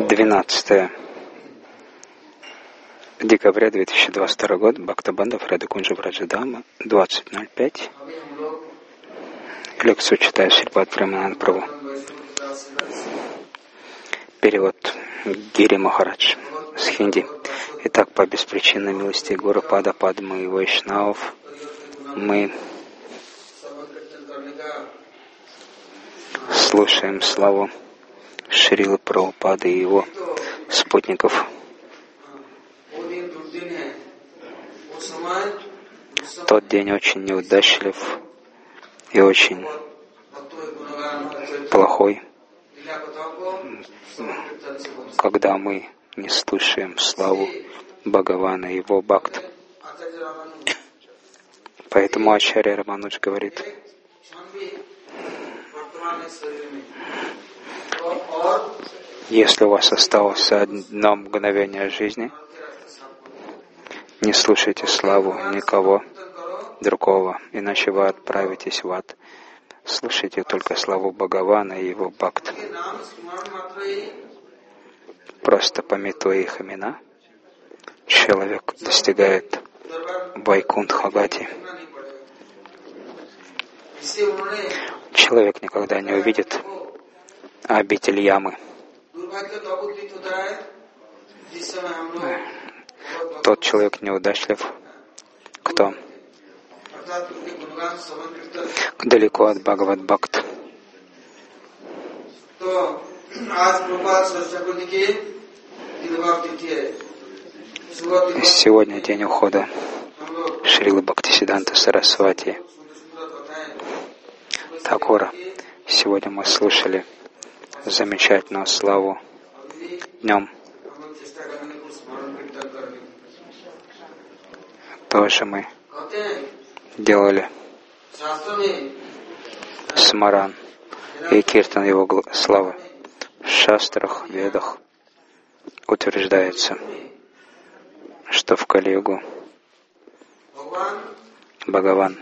12 декабря 2022 год, Бхактабандха, Радхакунджа Враджадама, 20:05. Лекцию читаю Шрипад Премананд Прабху. Перевод Гири Махарадж с хинди. Итак, по беспричинной милости Гуру Пада Падмы и Вайшнавов мы слушаем славу Шрилы Прабхупады и его спутников. Тот день очень неудачлив и очень плохой, когда мы не слушаем славу Бхагавана и его бхакт. Поэтому Ачарья Раманудж говорит: если у вас осталось одно мгновение жизни, не слушайте славу никого другого, иначе вы отправитесь в ад. Слушайте только славу Бхагавана и его бхакт. Просто памятуя их имена, человек достигает Вайкунтха-гати. Человек никогда не увидит обитель ямы. Тот человек неудачлив, кто далеко от Бхагавад-бхакт. Сегодня день ухода Шрилы Бхактисиддханта Сарасвати Такура. Сегодня мы слушали замечательную славу днем. Тоже мы делали смаран и киртан его славы. В шастрах, ведах утверждается, что в Кали-югу Бхагаван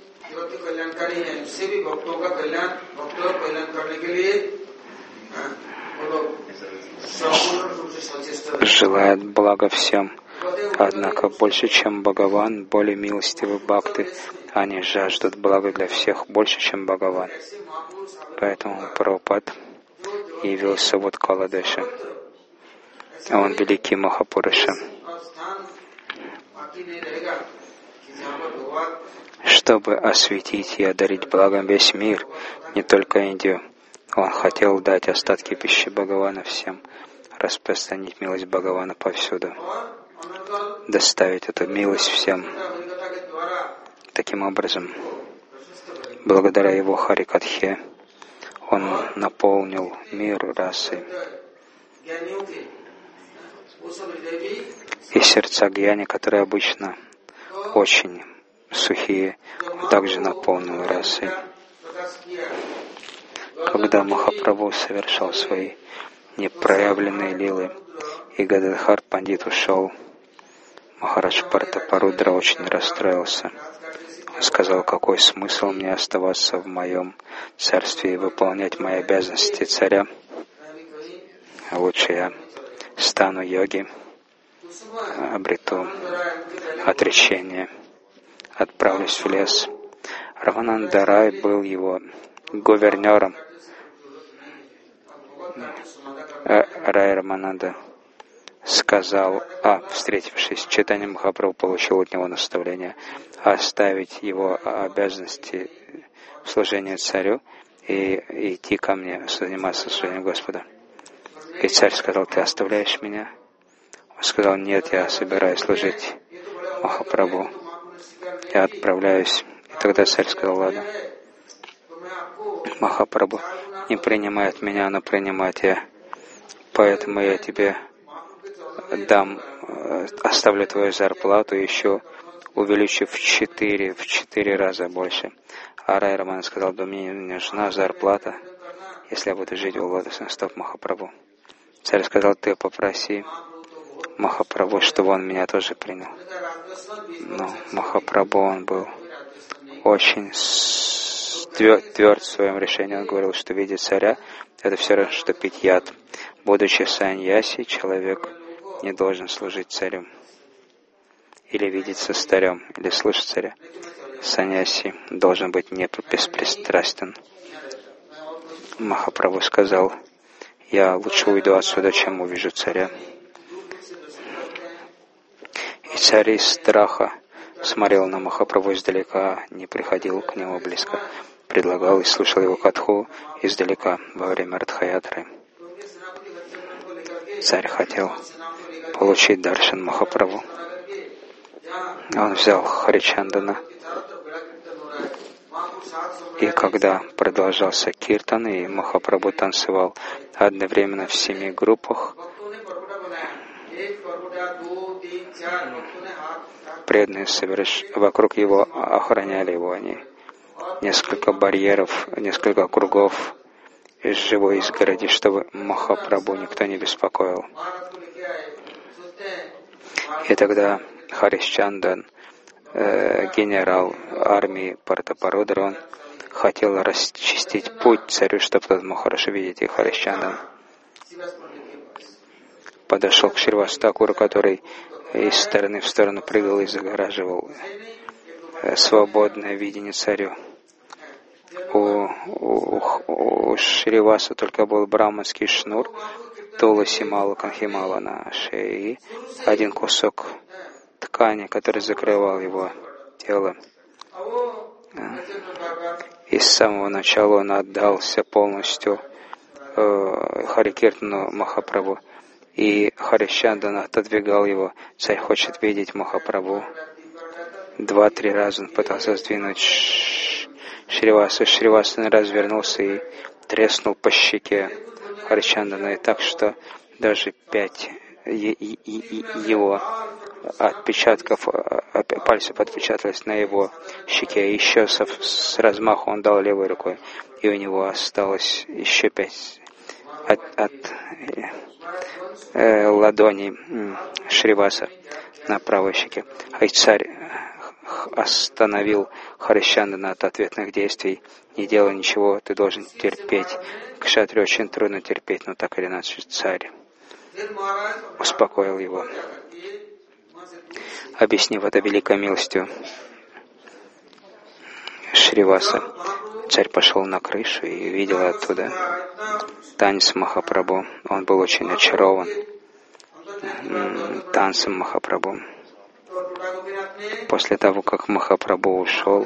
желает блага всем, однако больше, чем Бхагаван, более милостивы бхакты. Они жаждут блага для всех больше, чем Бхагаван. Поэтому Прабхупад явился в Уткаладеше. Он великий Махапуруша. Чтобы осветить и одарить благом весь мир, не только Индию, он хотел дать остатки пищи Бхагавана всем, распространить милость Бхагавана повсюду, доставить эту милость всем. Таким образом, благодаря его Харикатхе, он наполнил мир расой. И сердца гьяни, которые обычно очень сухие, также наполнил расой. Когда Махапрабху совершал свои непроявленные лилы, и Гададхар Пандит ушел, Махарадж Партапарудра очень расстроился. Он сказал: какой смысл мне оставаться в моем царстве и выполнять мои обязанности царя? Лучше я стану йоги, обрету отречение, отправлюсь в лес. Рамананда Рай был его гувернером. Рай Рамананда сказал, встретившись с Чайтанья Махапрабху, получил от него наставление оставить его обязанности в служении царю и идти ко мне, заниматься служением Господа. И царь сказал: ты оставляешь меня? Он сказал: нет, я собираюсь служить Махапрабху. Я отправляюсь. И тогда царь сказал: ладно, Махапрабху не принимает меня на принятие, поэтому я тебе дам, оставлю твою зарплату, еще увеличу в 4 раза больше. А Рай Раман сказал: да мне не нужна зарплата, если я буду жить у лотосных стоп Махапрабху. Царь сказал: ты попроси Махапрабху, чтобы он меня тоже принял. Но Махапрабху, он был очень тверд в своем решении. Он говорил, что видеть царя — это все равно, что пить яд. Будучи саньяси, человек не должен служить царю, или видеться с царем, или слышать царя. Саньяси должен быть не беспристрастен. Махапрабху сказал: я лучше уйду отсюда, чем увижу царя. И царь из страха смотрел на Махапрабху издалека, не приходил к нему близко, предлагал и слушал его катху издалека во время Радхаятры. Царь хотел получить даршан Махапрабху. Он взял Харичандана, и когда продолжался киртан, и Махапрабху танцевал одновременно в 7 группах, преданные вокруг его охраняли его. Они несколько барьеров, несколько кругов из живой изгороди, чтобы Махапрабху никто не беспокоил. И тогда Харишчандан, генерал армии Партапарудра, он хотел расчистить путь царю, чтобы тот мог хорошо видеть. И Харишчандан подошел к Шривастакуру, который из стороны в сторону прыгал и загораживал свободное видение царю. У Шриваса только был браманский шнур, Туласи Мала Канхимала на шее, и один кусок ткани, который закрывал его тело. И с самого начала он отдался полностью Харикиртану Махапрабху. И Харишчандан отодвигал его. Царь хочет видеть Махапрабху. 2-3 раза он пытался сдвинуть Шривасу. Шриваса развернулся и треснул по щеке Харишчандана. И так, что даже 5 его отпечатков, пальцев отпечатались на его щеке. И еще с размаху он дал левой рукой. И у него осталось еще 5 от ладоней Шриваса на правой щеке. И царь остановил Харишчандана от ответных действий. Не делай ничего, ты должен терпеть. Кшатри очень трудно терпеть, но так или иначе царь успокоил его, объяснив это великой милостью Шриваса. Царь пошел на крышу и видел оттуда танец Махапрабху. Он был очень очарован танцем Махапрабху. После того, как Махапрабху ушел,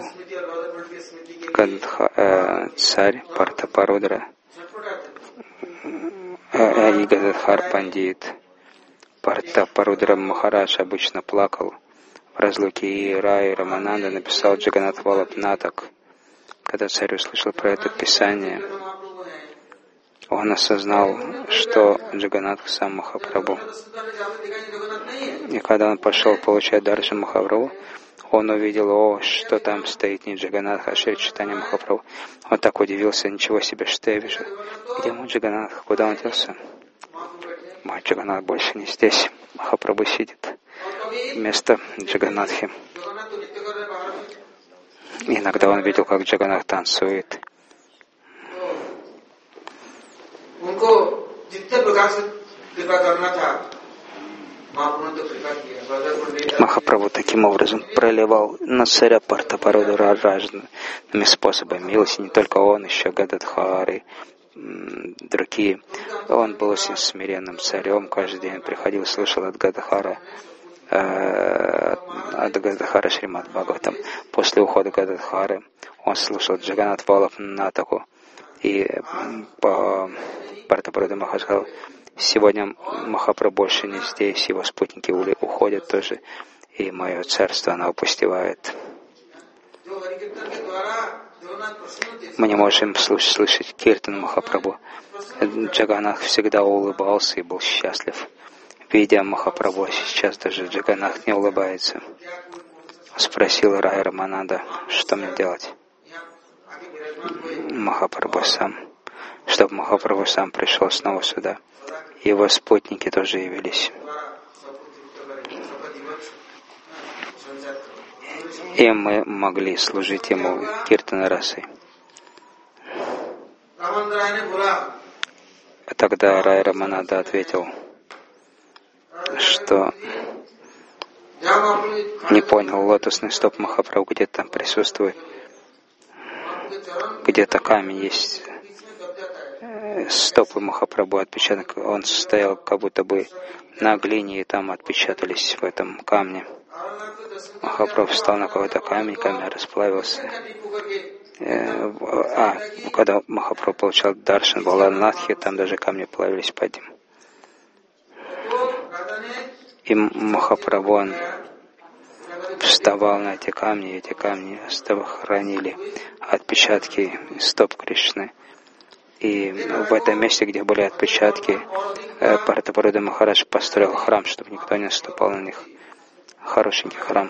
царь Партапарудра и Гададхар Пандит, Партапарудра Махарадж обычно плакал в разлуке, и Рай Рамананда написал Джаганат Валабх Натак. Когда царь услышал про это писание, он осознал, что Джаганат сам Махапрабху. И когда он пошел получать даршан Махапрабху, он увидел, что там стоит не Джаганат, а Шри Чайтанья Махапрабху. Он так удивился: ничего себе, что я вижу. Где мой Джаганат? Куда он делся? Мой Джаганат больше не здесь. Махапрабху сидит вместо Джаганатхи. Иногда он видел, как Джаганат танцует. Махапрабху таким образом проливал на царя Партапарудра разными способами милости. Не только он, еще Гададхары, другие. Он был очень смиренным царем. Каждый день приходил, слышал от Гададхара Шримад Бхагаватам. После ухода Гададхары он слушал Джаганат Валабх Натаку. И Партапарудра Махарадж сказал: сегодня Махапрабху больше не здесь, его спутники уходят тоже, и мое царство оно опустевает. Мы не можем слышать киртан Махапрабху. Джаганнат всегда улыбался и был счастлив. Видя Махапрабху, сейчас даже Джаганнат не улыбается. Спросил Рай Рамананда, что мне делать? Чтобы Махапрабху сам пришел снова сюда. Его спутники тоже явились. И мы могли служить ему киртана расой. Тогда Рай Рамананда ответил, что не понял, лотосный стоп Махапрабху где-то там присутствует, где-то камень есть, стопы Махапрабху, отпечаток, он стоял как будто бы на глине, и там отпечатались в этом камне. Махапрабху встал на какой-то камень, камень расплавился. Когда Махапрабху получал даршан Баланатхи, там даже камни плавились под ним. И Махапрабху, он вставал на эти камни хранили отпечатки стоп Кришны. И в этом месте, где были отпечатки, Бхартапаруда Махарадж построил храм, чтобы никто не наступал на них. Хорошенький храм.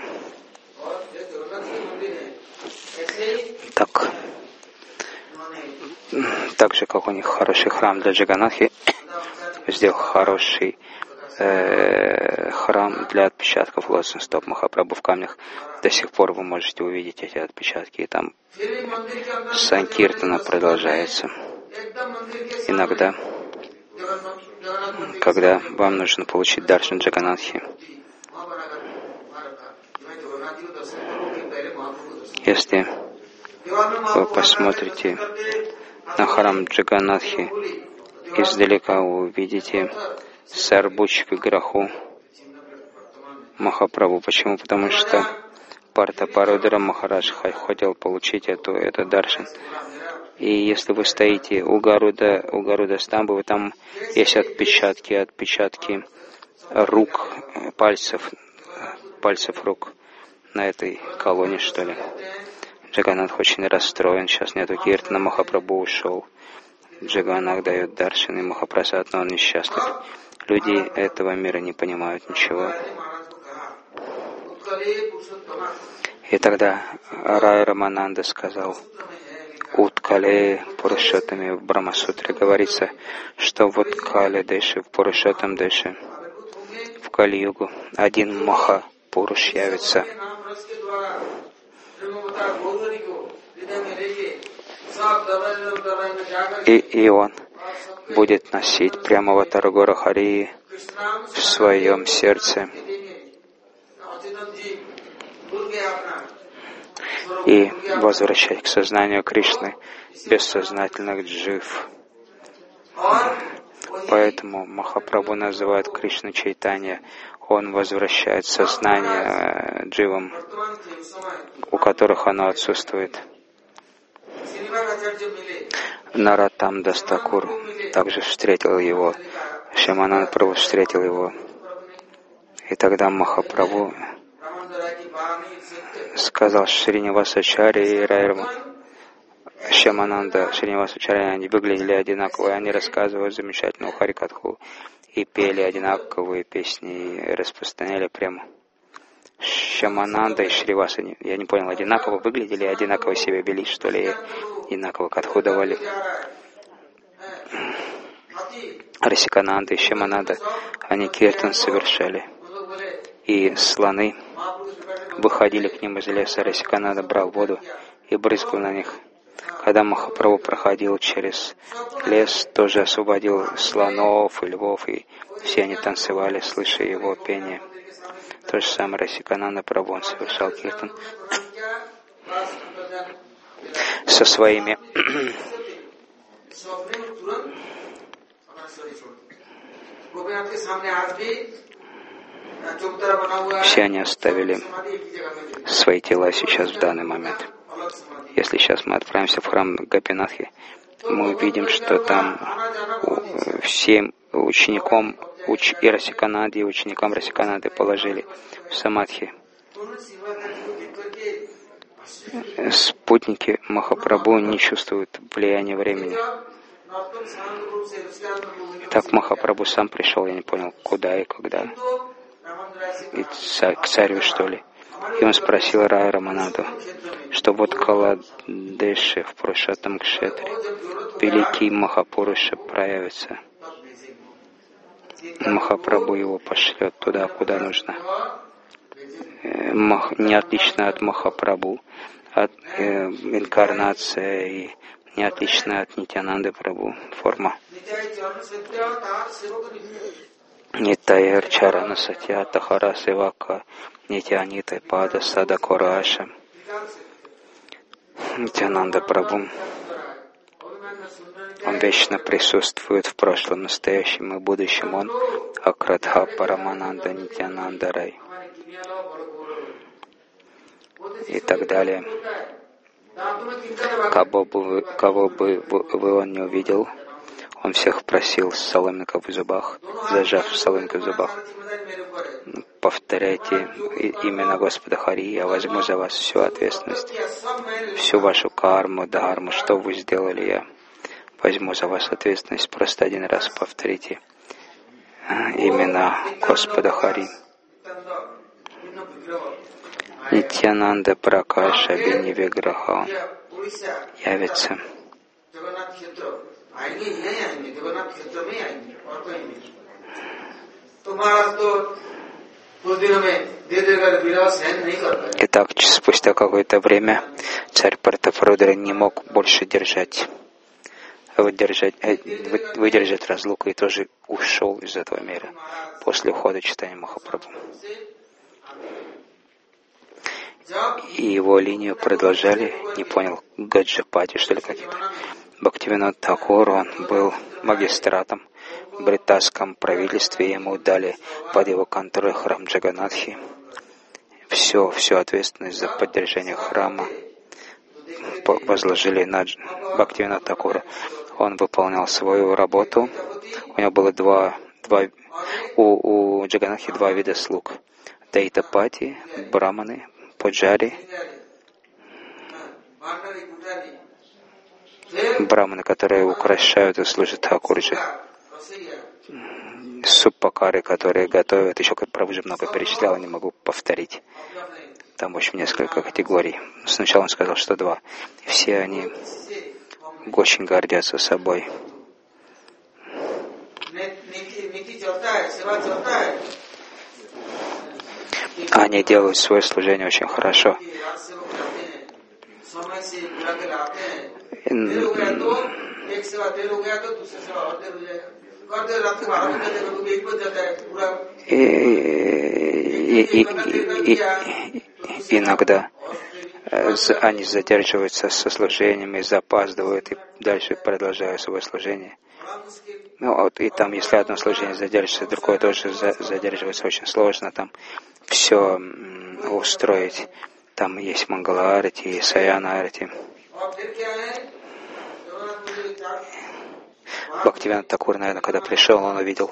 Так же, как у них хороший храм для Джаганатхи, сделал хороший храм для отпечатков лотосных стоп Махапрабху в камнях. До сих пор вы можете увидеть эти отпечатки, и там санкиртана продолжается. Иногда, когда вам нужно получить даршан Джаганатхи, если вы посмотрите на храм Джаганатхи, издалека вы увидите Сарбуч Виграху Махапрабху. Почему? Потому что Бхартапарудра Махарадж хотел получить этот даршан. И если вы стоите у Гаруда Стамбы, там есть отпечатки рук, пальцев рук на этой колонне, что ли. Джаганнатх очень расстроен, сейчас нету киртана, Махапрабху ушел. Джаганнатх дает даршан и Махапрасад, но он несчастлив. Люди этого мира не понимают ничего. И тогда Рай Рамананда сказал, Уткале Пурушоттаме, в Брахмасутре говорится, что в Уткале Деше, в Пурушоттам Деше, в Кали-югу один Маха Пуруш явится. И он будет носить прямого Таргора Харии в своем сердце и возвращать к сознанию Кришны бессознательных джив. Поэтому Махапрабху называют Кришну Чайтанья. Он возвращает сознание дживам, у которых оно отсутствует. Наратам Дастакур также встретил его, Шьямананда Прабху встретил его. И тогда Махапрабху сказал Шринивасачари и Райрама, Шьямананда, Шринивасачари, они выглядели одинаково, они рассказывали замечательную Харикатху и пели одинаковые песни и распространяли прему. Шьямананда и Шриваса, я не понял, одинаково выглядели, одинаково себя вели, что ли, одинаково катху давали. Расикананда и Шьямананда, они киртан совершали. И слоны выходили к ним из леса, Расикананда брал воду и брызгал на них. Когда Махапрабху проходил через лес, тоже освободил слонов и львов, и все они танцевали, слыша его пение. То же самое Расикананда Прабху, он совершал киртан со своими все они оставили свои тела сейчас в данный момент. Если сейчас мы отправимся в храм Гопинатхи, мы увидим, что там всем ученикам и Расикананды, и ученикам Расикананды положили в самадхи. Спутники Махапрабху не чувствуют влияния времени. Так Махапрабху сам пришел, я не понял, куда и когда. И к царю, что ли. И он спросил Рая Рамананду, что вот Каладеши в Пурушоттам Кшетре великий Махапуруша проявится. Махапрабху его пошлет туда, куда нужно. Не отлично от Махапрабху, от инкарнация и не отличная от Нитьянанды Прабху форма. Нитайр Чарана Сатья Тахара Севака Нитьянитай Пада Сада Кораша. Нитьянанда Прабху. Он вечно присутствует в прошлом, настоящем и будущем. Он Акрадха Парамананда Нитьянанда Рай. И так далее. Кого бы он не увидел, он всех просил с соломинкой в зубах, зажав соломинку в зубах. Повторяйте именно Господа Хари, я возьму за вас всю ответственность, всю вашу карму, дхарму, что вы сделали, я возьму за вас ответственность. Просто один раз повторите именно Господа Хари. Нитьянанда Пракаша Бини Виграха явится. Итак, спустя какое-то время царь Партапрудра не мог больше выдержать разлуку и тоже ушел из этого мира после ухода Чайтанья Махапрабху. И его линию продолжали, не понял, Гаджапати, что ли, какие-то. Бхактивинод Тхакур, он был магистратом в британском правительстве, ему дали под его контроль храм Джаганатхи. Всю ответственность за поддержание храма возложили на Бхактивинод Тхакура. Он выполнял свою работу. У него было у Джаганатхи два вида слуг. Дайтапати, браманы, пуджари, браманы, которые украшают и служат Тхакурджи, суппакары, которые готовят, еще как Прабху много перечислял, не могу повторить. Там, в общем, несколько категорий. Сначала он сказал, что два. И все они очень гордятся собой. Они делают свое служение очень хорошо. Иногда они задерживаются со служениями, запаздывают и дальше продолжают свое служение. И там, если одно служение задержится, другое тоже задерживается, очень сложно там все устроить. Там есть Мангала-арати и Саяна-арати. Бхактивинод Тхакур, наверное, когда пришел, он увидел,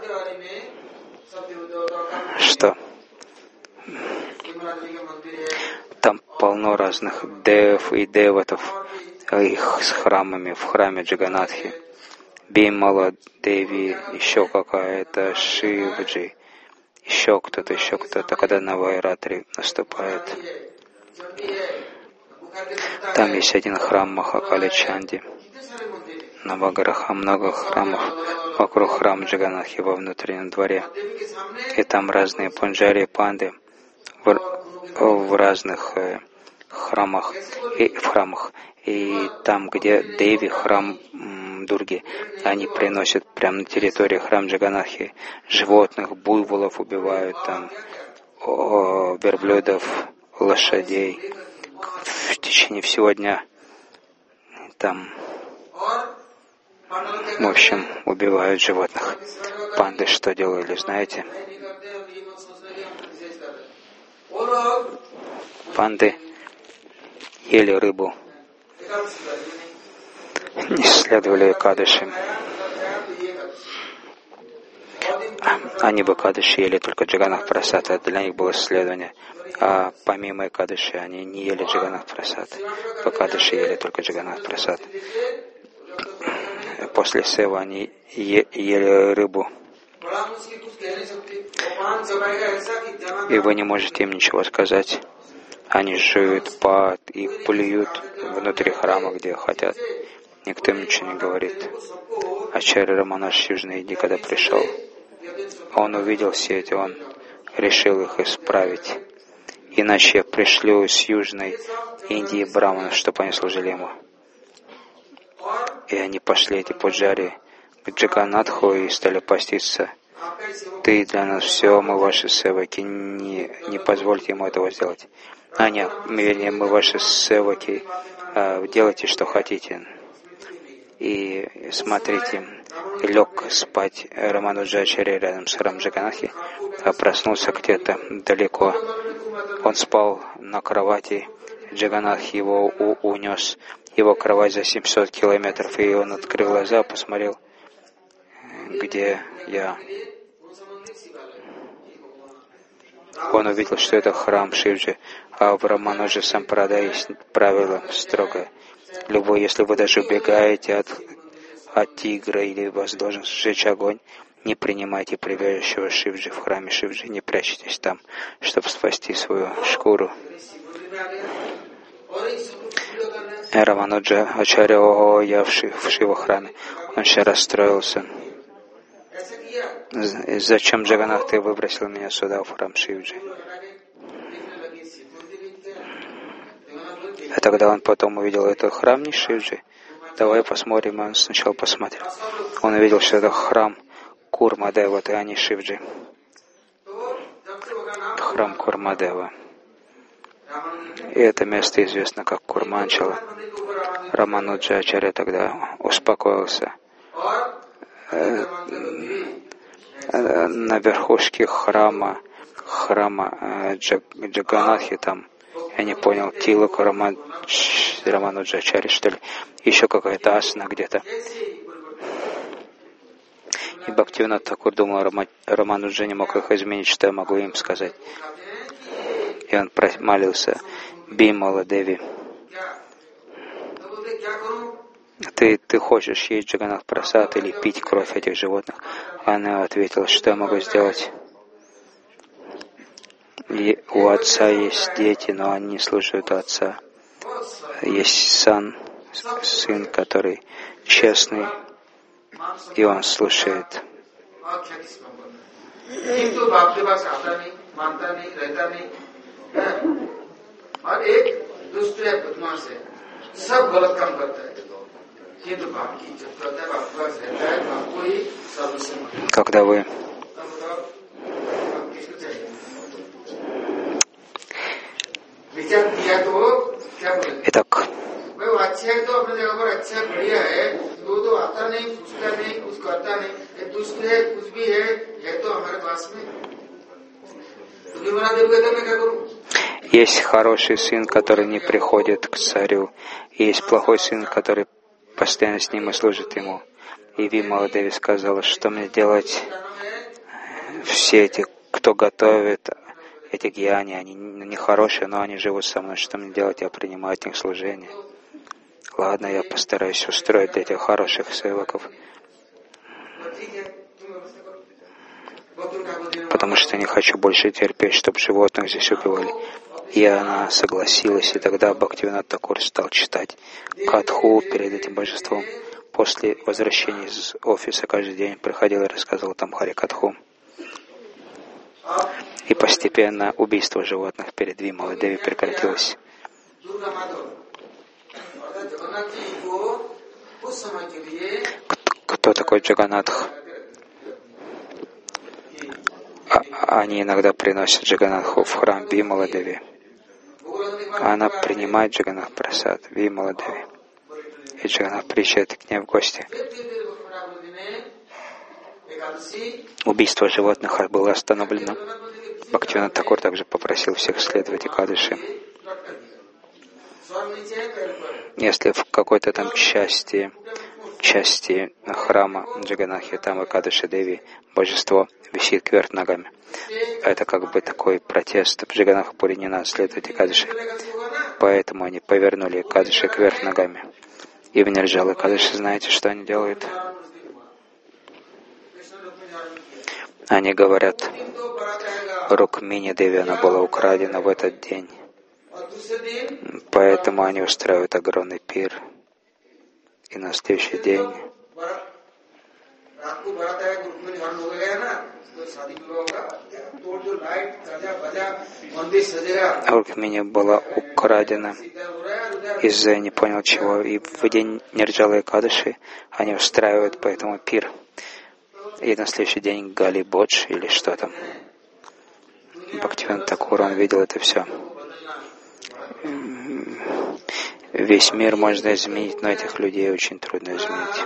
что там полно разных девов и деватов, их с храмами, в храме Джаганатхи. Бимала Деви, еще какая-то, Шивджи, еще кто-то, когда Навайратри наступает. Там есть один храм Махакали Чанди. Наваграха, много храмов вокруг храма Джаганатхи во внутреннем дворе. И там разные пунджари, панды в разных храмах. И там, где Деви, храм Дурги, они приносят прямо на территории храма Джаганатхи животных, буйволов убивают, там верблюдов, лошадей. В течение всего дня там, в общем, убивают животных. Панды что делали, знаете? Панды ели рыбу, не следовали Экадаши. Они бы Экадаши ели только Джаганнат Прасад, это для них было следование. А помимо Экадаши они не ели Джаганнат Прасад. В Экадаши ели только Джаганнат Прасад. После сева они ели рыбу. И вы не можете им ничего сказать. Они жуют пад и плюют внутри храма, где хотят. Никто им ничего не говорит. Ачарья Раманаш с Южной Индии, когда пришел, он увидел все эти, он решил их исправить. Иначе я пришлю с Южной Индии браманов, чтобы они служили ему. И они пошли, эти пуджари, к Джаганнатху и стали поститься. Ты для нас все, мы ваши севаки, не позвольте ему этого сделать. Нет, вернее, мы ваши севаки, делайте, что хотите. И смотрите, лег спать Рамануджачарья рядом с Храмом Джаганнатхи, а проснулся где-то далеко. Он спал на кровати, Джаганнатх его унес, его кровать за 700 километров, и он открыл глаза, посмотрел, где я. Он увидел, что это храм Шивджи, а в Рамануджа Сампрадай есть правило строгое. Если вы даже убегаете от тигра или вас должен сжечь огонь, не принимайте прибежищего Шивджи в храме Шивджи, не прячьтесь там, чтобы спасти свою шкуру. Рамануджа Ачарья, я в Шива храме, он еще расстроился. Зачем, Джаганнатх, ты выбросил меня сюда, в храм Шивджи? А тогда он потом увидел этот храм не Шивджи. Давай посмотрим, он сначала посмотрел. Он увидел, что это храм Курмадева, а не Шивджи. Храм Курмадева. И это место известно как Курманчала. Рамануджа Ачарья тогда успокоился. На верхушке храма Джаганнатхи там, я не понял, Тилак Рамануджа Ачарья, что ли, еще какая-то асана где-то. И Бхактивинод Такур думал, Рамануджа не мог их изменить, что я могу им сказать. И он молился: Бимала Деви, ты хочешь есть Джаганнатх Прасад или пить кровь этих животных? Она ответила: что я могу сделать? И у отца есть дети, но они не слушают отца. Есть сын, который честный, и он слушает. Когда вы итак, есть хороший сын, который не приходит к царю, и есть плохой сын, который постоянно с ним и служит ему. И Вимала Деви сказала: что мне делать? Все эти, кто готовит эти гьяни, они не хорошие, но они живут со мной. Что мне делать? Я принимаю от них служение. Ладно, я постараюсь устроить для этих хороших севаков. Потому что не хочу больше терпеть, чтобы животных здесь убивали. И она согласилась, и тогда Бхактивинод Такур стал читать Катху перед этим божеством. После возвращения из офиса каждый день приходил и рассказывал там Хари Катху. И постепенно убийство животных перед Вималой Деви прекратилось. Кто такой Джаганнатх? Они иногда приносят Джаганнатху в храм Вимала Деви. Она принимает Джаганнатх Прасад Вимала Деви. И Джаганнатх приезжает к ней в гости. Убийство животных было остановлено. Бхактивинод Такур также попросил всех следовать Экадаши. Если в какой-то там части храма Джаганнатхи, там Экадаши Деви, божество висит кверх ногами. Это как бы такой протест. В Джаганнатхапуре не надо следовать Экадаши. Поэтому они повернули Экадаши кверх ногами. И в Нирджала Экадаши, знаете, что они делают? Они говорят: Рукмини Деви, она была украдена в этот день. Поэтому они устраивают огромный пир. И на следующий день Рукмини была украдена. из-за не понял чего. И в день Нирджалы Экадаши они устраивают поэтому пир. И на следующий день Гали Бодж или что там. Бхактивинода Тхакур, он видел это все. Весь мир можно изменить, но этих людей очень трудно изменить.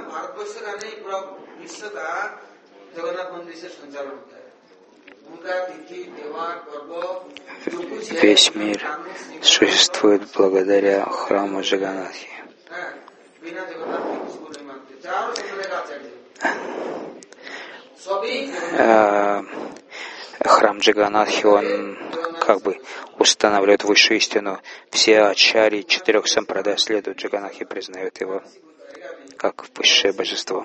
Весь мир существует благодаря храму Джаганнатхи. Храм Джаганнатхи, он как бы устанавливает высшую истину. Все ачарьи 4 сампрадай следуют Джаганнатхи, признают его как высшее божество.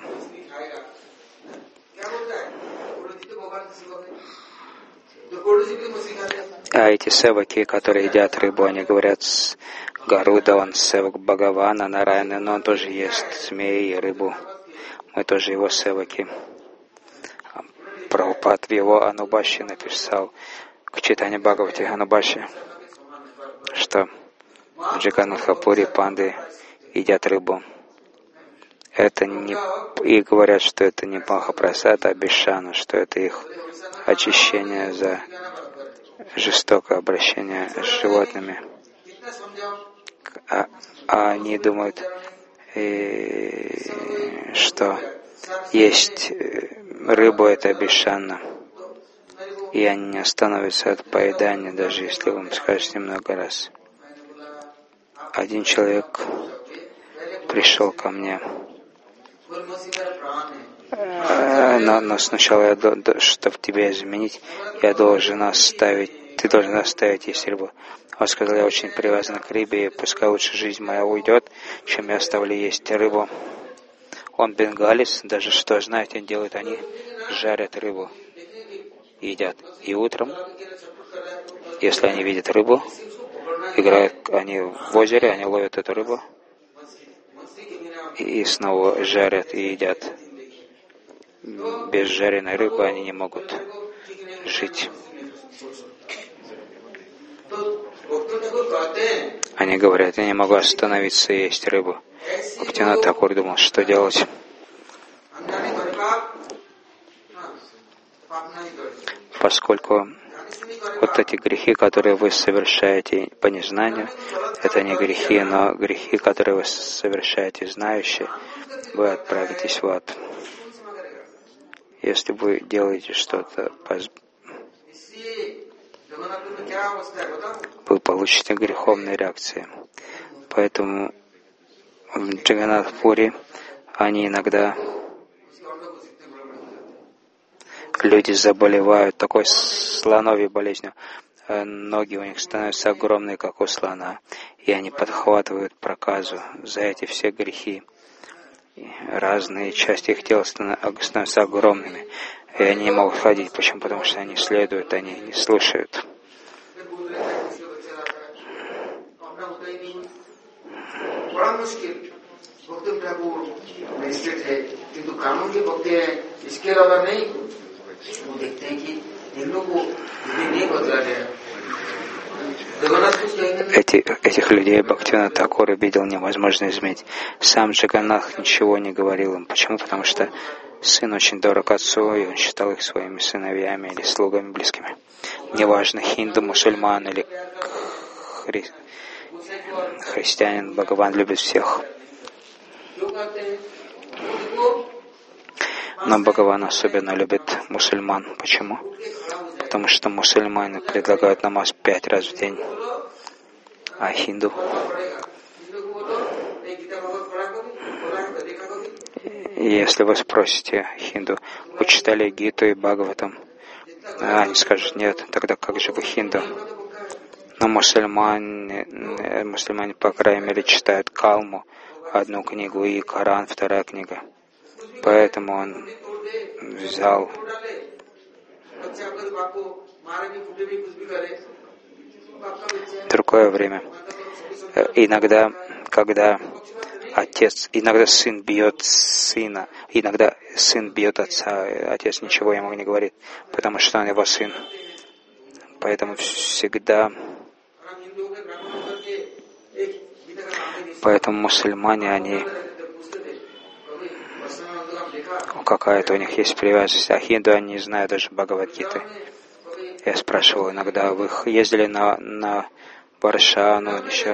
А эти севаки, которые едят рыбу, они говорят, Гаруда, он севак Бхагавана, Нараяна, но он тоже ест змеи и рыбу. Мы тоже его севаки. Прабхупад в его Анубаши написал к читанию Бхагавати Анубаши, что в Джаганнатхапуре панды едят рыбу. Это не... И говорят, что это не Махапрасад, а Бишану, что это их очищение за жестокое обращение с животными. А они думают, что есть рыбу — это Бишана. И они не остановятся от поедания, даже если вы им скажете много раз. Один человек пришел ко мне, но сначала, чтобы тебя изменить, ты должен оставить есть рыбу. Он сказал, я очень привязан к рыбе, и пускай лучше жизнь моя уйдет, чем я оставлю есть рыбу. Он бенгалис, даже что знаете, делают, они жарят рыбу и едят. И утром, если они видят рыбу, играют они в озере, они ловят эту рыбу и снова жарят и едят. Без жареной рыбы они не могут жить. Они говорят, я не могу остановиться и есть рыбу. Бхактивинода Тхакур думал, что делать. Поскольку вот эти грехи, которые вы совершаете по незнанию, это не грехи, но грехи, которые вы совершаете знающие, вы отправитесь в ад. Если вы делаете что-то, вы получите греховные реакции. Поэтому в Джаганнатхапуре они иногда, люди заболевают такой слоновьей болезнью, ноги у них становятся огромные, как у слона, и они подхватывают проказу за эти все грехи. И разные части их тела становятся огромными, и они не могут ходить. Почему? Потому что они следуют, они не слушают. Этих людей Бхактивинода Тхакур видел невозможно изменить. Сам Джаганнатх ничего не говорил им. Почему? Потому что сын очень дорог отцу, и он считал их своими сыновьями или слугами близкими. Неважно, хинду, мусульман или христианин, Бхагаван любит всех. Но Бхагаван особенно любит мусульман. Почему? Потому что мусульмане предлагают намаз 5 раз в день, а хинду, если вы спросите хинду, вы читали Гиту и Бхагаватам, они скажут, нет, тогда как же вы хинду? Но мусульмане, по крайней мере, читают Калму, 1 книгу, и Коран, 2 книга. Поэтому он взял другое время. Иногда, когда сын бьет сына, иногда сын бьет отца, отец ничего ему не говорит, потому что он его сын. Поэтому всегда Поэтому мусульмане, они какая-то у них есть привязанность, а хинду они не знают даже Бхагавад-гиты. Я спрашивал иногда, вы ездили на Варшану еще?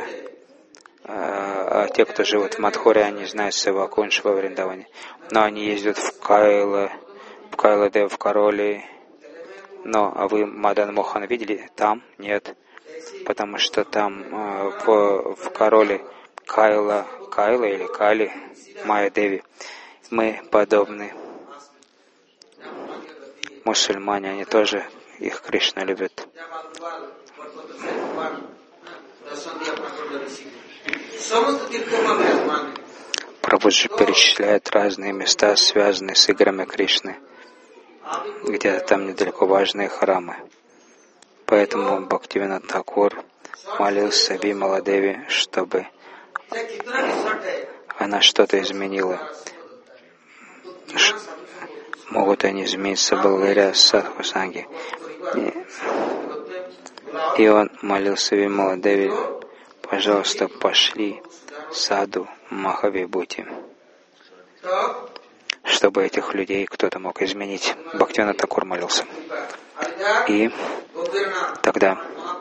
А те, кто живут в Мадхуре, они знают Севакунш во Вриндаване. Но они ездят в Кайладев, в Кароли. Но, а вы Мадан Мохан видели? Там? Нет. Потому что там в Кароле Кайла или Кали, Майя Деви, мы подобны. Мусульмане, они тоже их Кришна любят. Прабхуджи перечисляет разные места, связанные с играми Кришны. Где-то там недалеко важные храмы. Поэтому Бхактивинода Тхакур молился Вимала-деви, чтобы она что-то изменила. Могут они измениться благодаря садху-санге. И он молился Вимала-деви, пожалуйста, пошли саду Махавибхути, чтобы этих людей кто-то мог изменить. Бхактивинода Тхакур молился. И тогда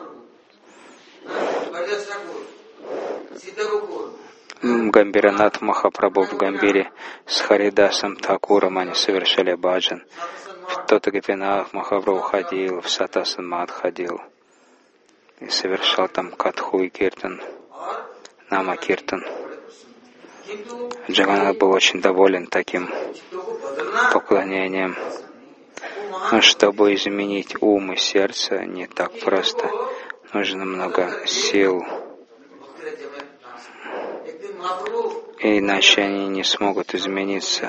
Гамбиранат Махапрабху в Гамбире с Харидасом Тхакуром они совершали баджан. В Тотагапинах Махапрабху ходил, в Сатасанмат ходил и совершал там Катху и Киртан, Нама Киртан. Джаганнат был очень доволен таким поклонением. Но чтобы изменить ум и сердце, не так просто. Нужно много сил. Иначе они не смогут измениться.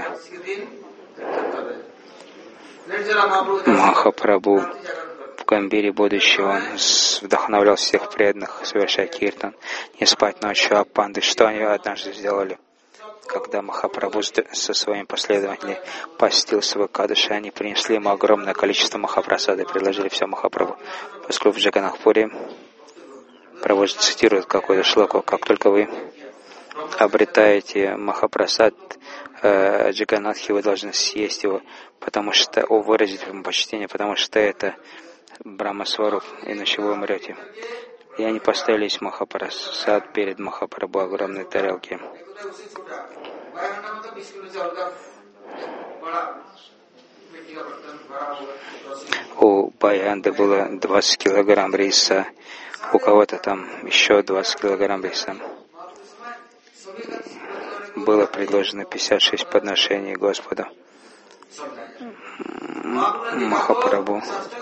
Махапрабху в Гамбире будучи, он вдохновлял всех преданных совершать киртан, не спать ночью, а панды. Что они однажды сделали? Когда Махапрабху со своими последователями постился в Экадаши, они принесли ему огромное количество Махапрасада и предложили все Махапрабху. Поскольку в Джаганнатхпуре Прабху цитирует какой-то шлоку: как только вы обретаете Махапрасад Джаганнатхи, вы должны съесть его, потому что выразить ему почтение, потому что это Брахма-сваруб, иначе вы умрете. И они поставили Махапрасад перед Махапрабху, огромной тарелки. У Баянды было 20 килограмм риса, у кого-то там еще 20 килограмм риса. Было предложено 56 подношений Господу. Махапрабху.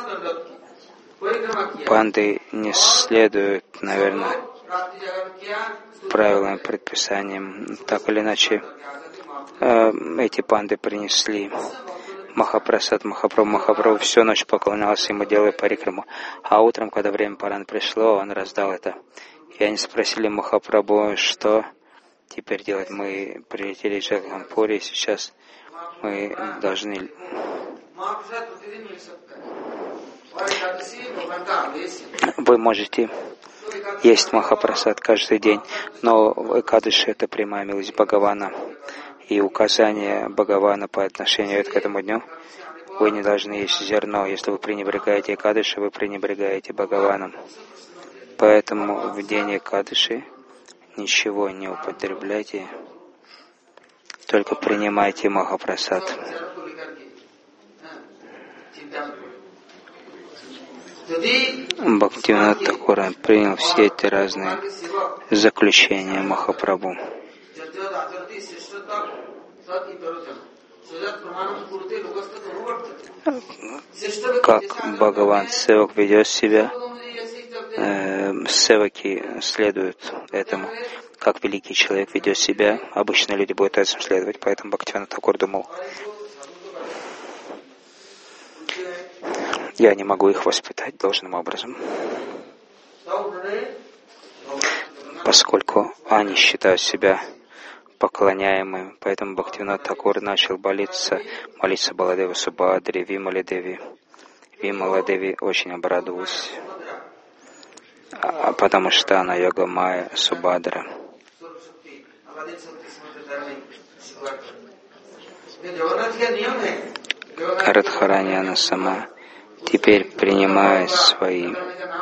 Панды не следуют, наверное, правилам, предписаниям. Так или иначе, эти панды принесли Махапрасад Махапрабху. Махапрабху всю ночь поклонялся ему, делая парикраму. А утром, когда время паран пришло, он раздал это. И они спросили Махапрабху, что теперь делать? Мы прилетели в Джаганнатхпур, и сейчас мы должны... Вы можете есть Махапрасад каждый день, но в Экадаши это прямая милость Бхагавана. И указание Бхагавана по отношению к этому дню: вы не должны есть зерно. Если вы пренебрегаете Экадаши, вы пренебрегаете Бхагаваном. Поэтому в день Экадаши ничего не употребляйте, только принимайте Махапрасад. Бхактивинода Тхакур принял все эти разные заключения Махапрабху. Как Бхагаван Севак ведет себя, севаки следуют этому. Как великий человек ведет себя, обычно люди будут этим следовать. Поэтому Бхактивинода Тхакур думал: я не могу их воспитать должным образом, поскольку они считают себя поклоняемыми. Поэтому Бхактивинода Тхакур начал молиться Баладеве Субхадре, Вимале-деви. Вимала-деви очень обрадовалась, потому что она Йога-майя Субхадра. Радхарани, она сама теперь принимает свои.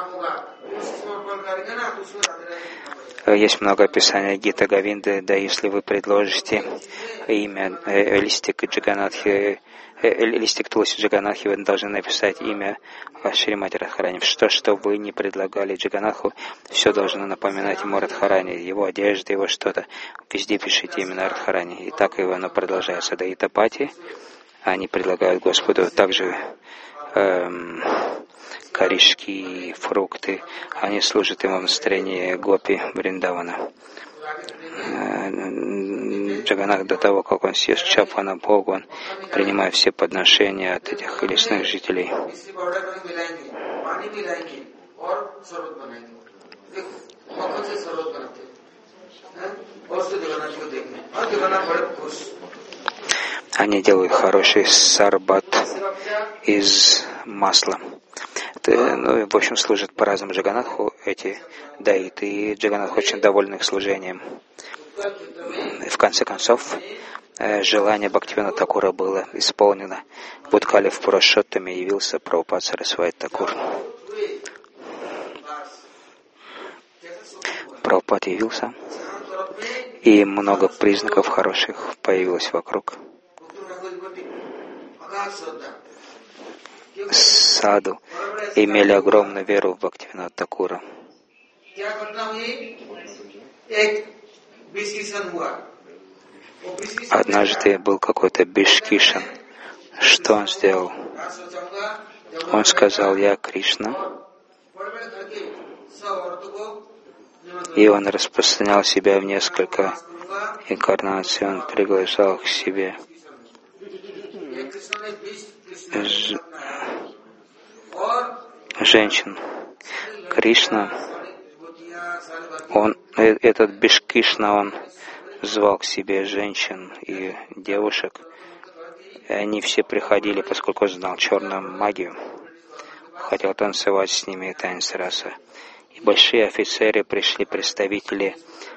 Есть много описаний Гита Говинды, да если вы предложите имя, листик Джаганатхи, листик Туласи Джаганатхи, вы должны написать имя Шримати Радхарани. Что вы не предлагали Джаганатху, все должно напоминать ему Радхарани, его одежда, его что-то. Везде пишите именно Радхарани. И так оно продолжается. Да и Тапати, они предлагают Господу также корешки, фрукты. Они служат ему в настроении гопи Вриндавана. Джаганнат до того, как он съест чапана Богу, он принимает все подношения от этих лесных жителей. Они делают хороший сарбат из масла. Ну, в общем, служат по-разному Джаганатху эти даиты, и Джаганатх очень доволен их служением. В конце концов, желание Бхактивинода Такура было исполнено. В Удкале в Пурушоттаме явился Прабхупад Сарасвати Такур. Прабхупад явился, и много признаков хороших появилось вокруг. Саду имели огромную веру в Бхактивинода Такура. Однажды был какой-то Бишкишан. Что он сделал? Он сказал: «Я Кришна». И он распространял себя в несколько инкарнаций. Он приглашал к себе женщин. Кришна, этот Бишкишна, он звал к себе женщин и девушек. И они все приходили, поскольку знал черную магию. Хотел танцевать с ними танец раса. И большие офицеры пришли, представители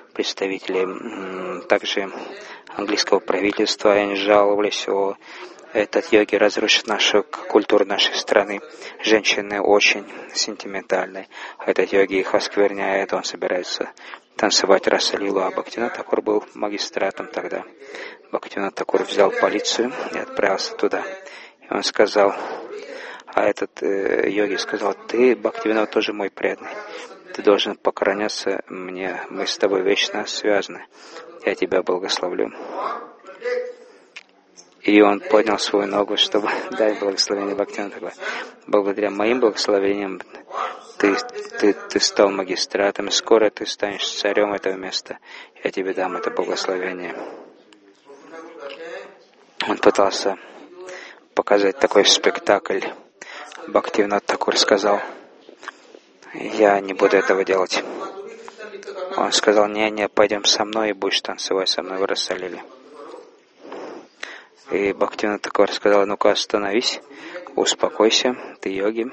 также английского правительства, и они жаловались: «О, этот йоги разрушит нашу культуру нашей страны. Женщины очень сентиментальны. Этот йоги их оскверняет, он собирается танцевать раса-лилу». А Бхактивинод Такур был магистратом тогда. Бхактивинод Такур взял полицию и отправился туда. И он сказал, этот йоги сказал: «Ты, Бхактивинод, тоже мой преданный. Ты должен поклоняться мне, мы с тобой вечно связаны. Я тебя благословлю». И он поднял свою ногу, чтобы дать благословение Бхактивиноду Такуру. Благодаря моим благословениям ты стал магистратом, скоро ты станешь царем этого места. Я тебе дам это благословение. Он пытался показать такой спектакль. Бхактивинод Такур сказал: «Я не буду этого делать». Он сказал: «Не, пойдем со мной и будешь танцевать со мной в раса-лиле». И Бхактивинод Такур сказал: «Ну-ка, остановись, успокойся, ты йоги».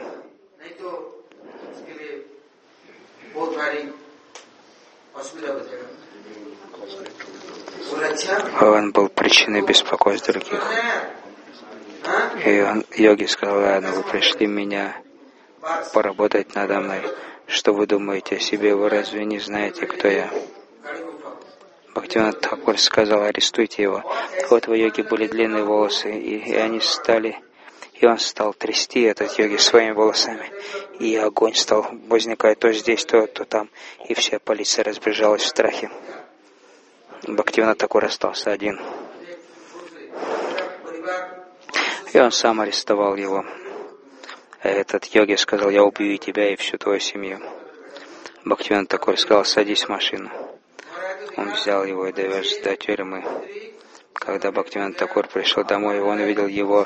Он был причиной беспокойств других. И йоги сказал: «Ладно, вы пришли меня поработать надо мной. Что вы думаете о себе? Вы разве не знаете, кто я?» Бхактивинод Такур сказал: «Арестуйте его». У этого йоги были длинные волосы, и он стал трясти этот йоги своими волосами. И огонь стал возникать то здесь, то там, и вся полиция разбежалась в страхе. Бхактивинод Такур остался один. И он сам арестовал его. Этот йоги сказал: «Я убью и тебя, и всю твою семью». Бхактивинод Такур сказал: «Садись в машину». Он взял его и довез до тюрьмы. Когда Бхактивинод Такур пришел домой, он увидел его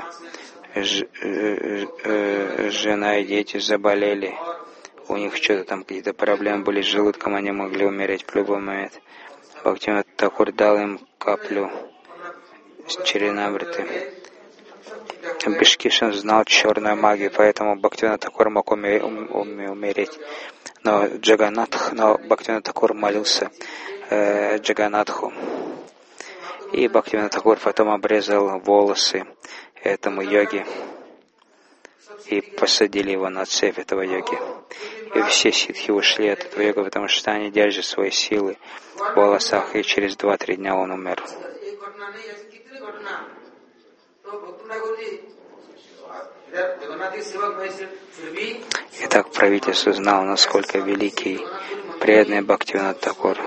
жена и дети заболели. У них что-то там какие-то проблемы были с желудком, они могли умереть в любой момент. Бхактивинод Такур дал им каплю Чаринамриты. Бишкишан знал черную магию, поэтому Бхактивинод Такур мог умереть. Но Бхактивинод Такур молился Джаганатху. И Бхактивинода Тхакур потом обрезал волосы этому йоги и посадили его на цепь этого йоги. И все ситхи ушли от этого йога, потому что они держат свои силы в волосах, и через 2-3 дня он умер. Итак, правительство знало, насколько великий, преданный Бхактивинода Тхакур.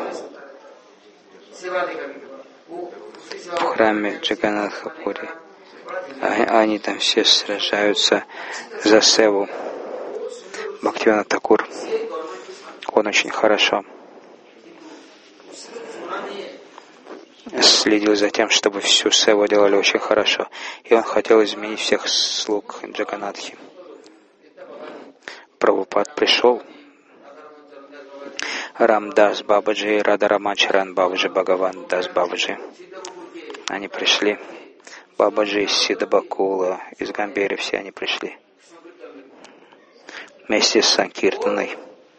В храме Джаганнатха-пури они там все сражаются за севу. Бхактивинода Тхакур, он очень хорошо следил за тем, чтобы всю севу делали очень хорошо. И он хотел изменить всех слуг Джаганнатхи. Прабхупад пришел. Рамдас Бабаджи, Радарамачаран Бабаджи, Бхагаван Дас Бабаджи. Они пришли. Бабаджи из Сидабакула, из Гамбери, все они пришли. Вместе с Санкиртаной.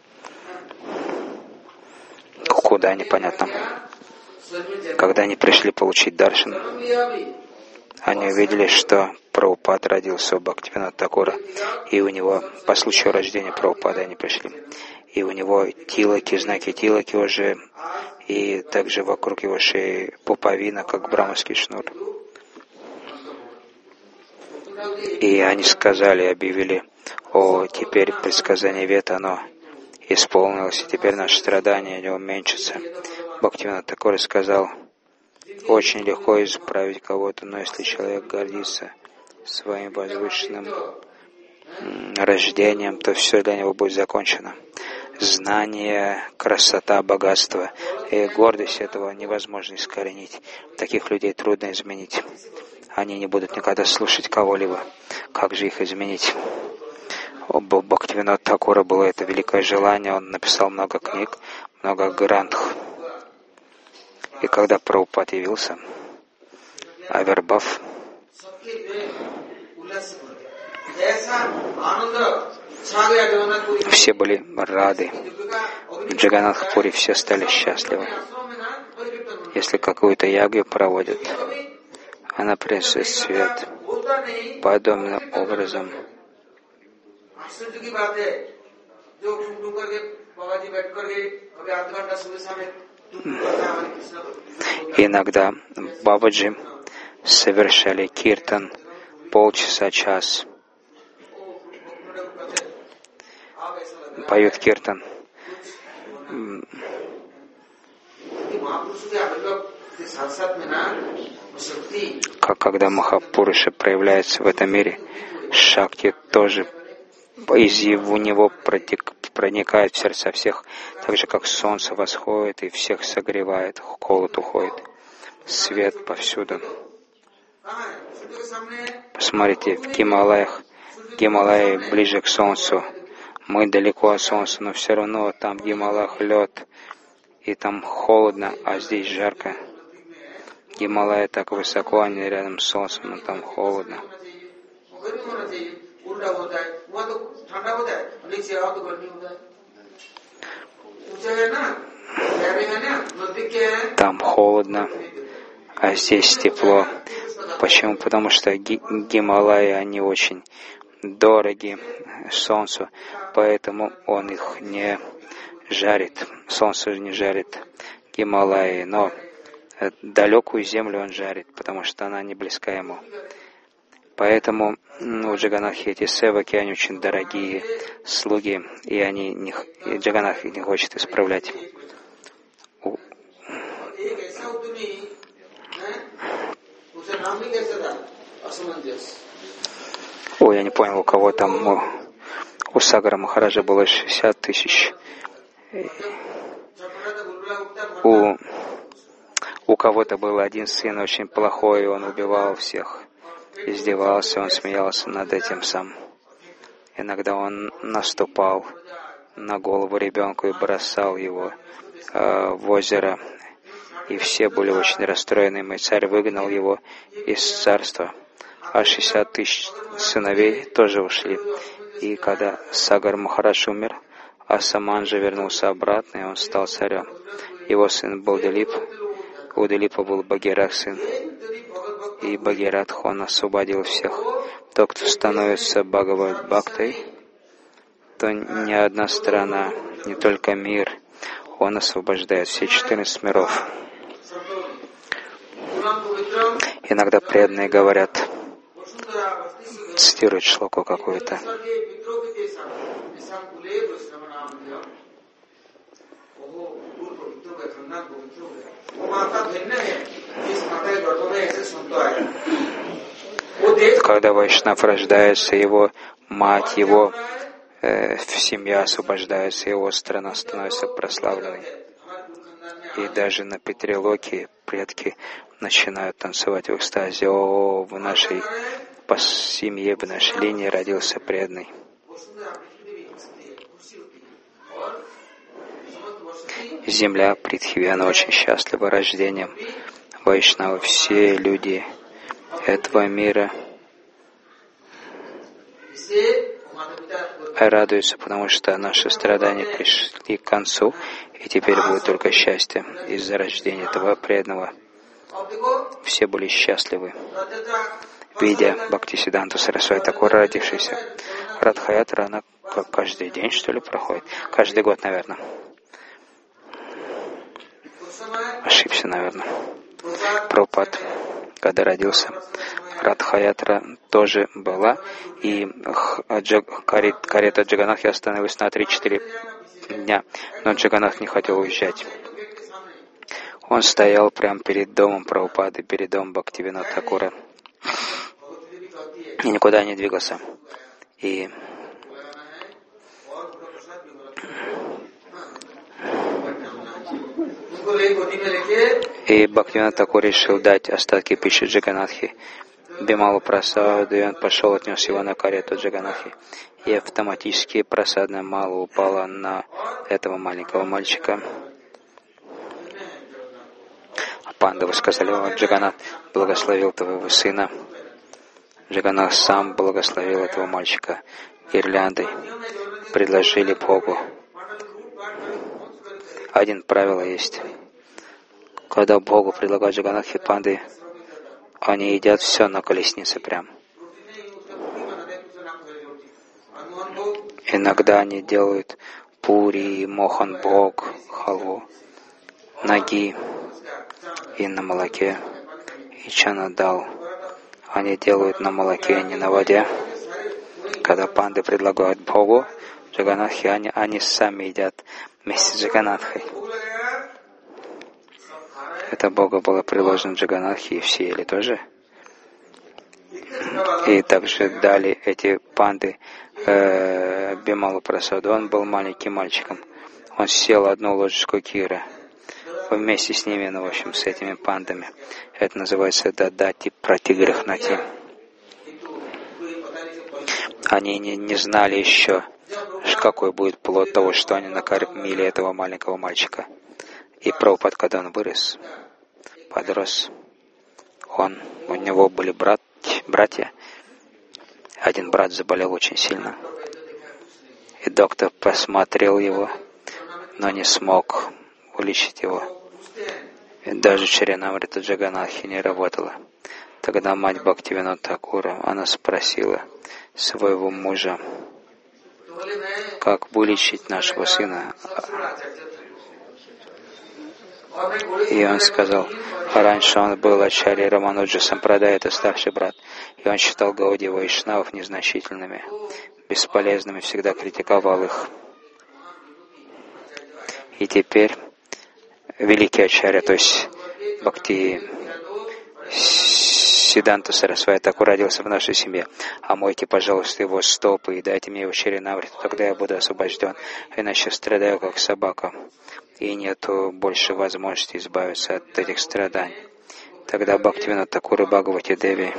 Куда, непонятно. Когда они пришли получить даршан, они увидели, что Прабхупад родился у Бхактивинода Тхакура, и у него, по случаю рождения Прабхупада, они пришли. И у него тилаки, знаки тилаки уже, и также вокруг его шеи пуповина, как браманский шнур. И они сказали, объявили: «О, теперь предсказание Вед, оно исполнилось, и теперь наше страдание не уменьшится». Бхактивинода Тхакур сказал: «Очень легко исправить кого-то, но если человек гордится своим возвышенным рождением, то все для него будет закончено. Знание, красота, богатство и гордость этого невозможно искоренить. Таких людей трудно изменить. Они не будут никогда слушать кого-либо. Как же их изменить?» У Бхактивинода Тхакура было это великое желание. Он написал много книг, много грантх. И когда Прабхупад явился, Авербав, все были рады. В Джаганнатха-пури все стали счастливы. Если какую-то ягью проводят, она приносит свет. Подобным образом иногда Бабаджи совершали киртан полчаса-час. Поют киртан. Как когда Махапуруша проявляется в этом мире, Шакти тоже из него проникает в сердца всех, так же как солнце восходит и всех согревает, холод уходит, свет повсюду. Посмотрите, в Гималаях, Гималаи ближе к солнцу. Мы далеко от солнца, но все равно там в Гималаях лед, и там холодно, а здесь жарко. Гималаи так высоко, они рядом с солнцем, но там холодно. Там холодно, а здесь тепло. Почему? Потому что Гималаи, они очень дороги солнцу, поэтому он их не жарит. Солнце же не жарит Гималаи, но далекую землю он жарит, потому что она не близка ему. Поэтому у Джаганнатхи эти севаки, они очень дорогие слуги, и Джаганнатх их не хочет исправлять. Ой, я не понял, у кого там, у Сагара Махараджа было 60 тысяч. У кого-то был один сын очень плохой, и он убивал всех, издевался, он смеялся над этим сам. Иногда он наступал на голову ребенку и бросал его в озеро. И все были очень расстроены. Мой царь выгнал его из царства. А 60 тысяч сыновей тоже ушли. И когда Сагар Махарадж умер, а Саманджа вернулся обратно, и он стал царем. Его сын Балдилип У Дилипа был Багират сын, и Багират, он освободил всех. Тот, кто становится Бхагавад-бхактой, то ни одна страна, не только мир, он освобождает все 14 миров. Иногда преданные говорят, цитируют шлоку какую-то. Когда Вайшнав рождается, его мать, его семья освобождается, его страна становится прославленной. И даже на Питрилоке предки начинают танцевать в экстазе. О, в нашей семье, в нашей линии родился преданный. Земля Притхиви, она очень счастлива рождением Вайшнава. Все люди этого мира радуются, потому что наши страдания пришли к концу, и теперь будет только счастье из-за рождения этого преданного. Все были счастливы, видя Бхактисиддханту Сарасвати Такура, родившийся. Радха-ятра, она как каждый день, что ли, проходит? Каждый год, наверное. Ошибся, наверное. Прабхупад, когда родился, Радха-ятра тоже была, и карета Джаганнатхи остановилась на 3-4 дня, но Джаганнатх не хотел уезжать. Он стоял прямо перед домом Прабхупады, перед домом Бхактивинода Такура, и никуда не двигался. И Бхактивинод Такур решил дать остатки пищи Джаганнатхи Бималу Прасаду, и он пошел, отнес его на карету Джаганнатхи. И автоматически прасадная мала упала на этого маленького мальчика. Пандавы сказали: «О, Джаганнат благословил твоего сына». Джаганнат сам благословил этого мальчика гирляндой. Предложили Богу. Один правило есть. Когда Богу предлагают Джаганнатхи панды, они едят все на колеснице прям. Иногда они делают пури, мохан-бог, халву, наги и на молоке, и чанадал. Они делают на молоке, а не на воде. Когда панды предлагают Богу Джаганнатхи, они сами едят вместе с Джаганнатхой. Это Богу было предложено Джаганнатхи, и все ели тоже. И также дали эти панды Бималу Прасаду. Он был маленьким мальчиком. Он съел одну ложечку кира вместе с ними, ну, в общем, с этими пандами. Это называется дадати пратигрихнати. Они не знали еще, какой будет плод того, что они накормили этого маленького мальчика. И Прабхупад, когда он вырос, подрос, у него были братья. Один брат заболел очень сильно. И доктор посмотрел его, но не смог вылечить его. И даже Чаринамрита Джаганнатхи не работала. Тогда мать Бхактивинода Такура, она спросила своего мужа, как вылечить нашего сына. И он сказал, раньше он был Ачарья Рамануджа Сампрадай, это старший брат, и он считал Гаудия Вайшнавов незначительными, бесполезными, всегда критиковал их. И теперь великий Ачарья, то есть Бхакти Сиддханта Сарасвати Такур родился в нашей семье. Омойте, пожалуйста, его стопы и дайте мне его Чаринамриту, тогда я буду освобожден, иначе страдаю как собака. И нету больше возможности избавиться от этих страданий. Тогда Бхактивинод Такур и Бхагавати Деви,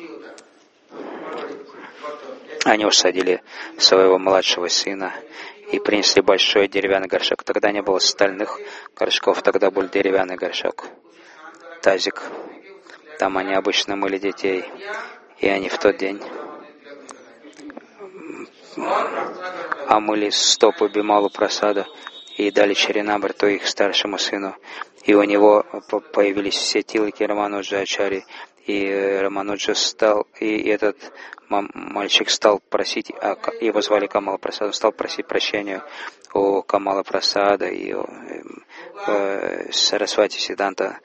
они усадили своего младшего сына и принесли большой деревянный горшок. Тогда не было стальных горшков, тогда был деревянный горшок, тазик. Там они обычно мыли детей. И они в тот день омыли стопы Бималу Прасада и дали Чаринамриту их старшему сыну. И у него появились все тилки Рамануджачари. И Рамануджа стал, и этот мальчик стал просить, его звали Камала Прасад, он стал просить прощения у Камала Прасада и у Сарасвати Сиданта.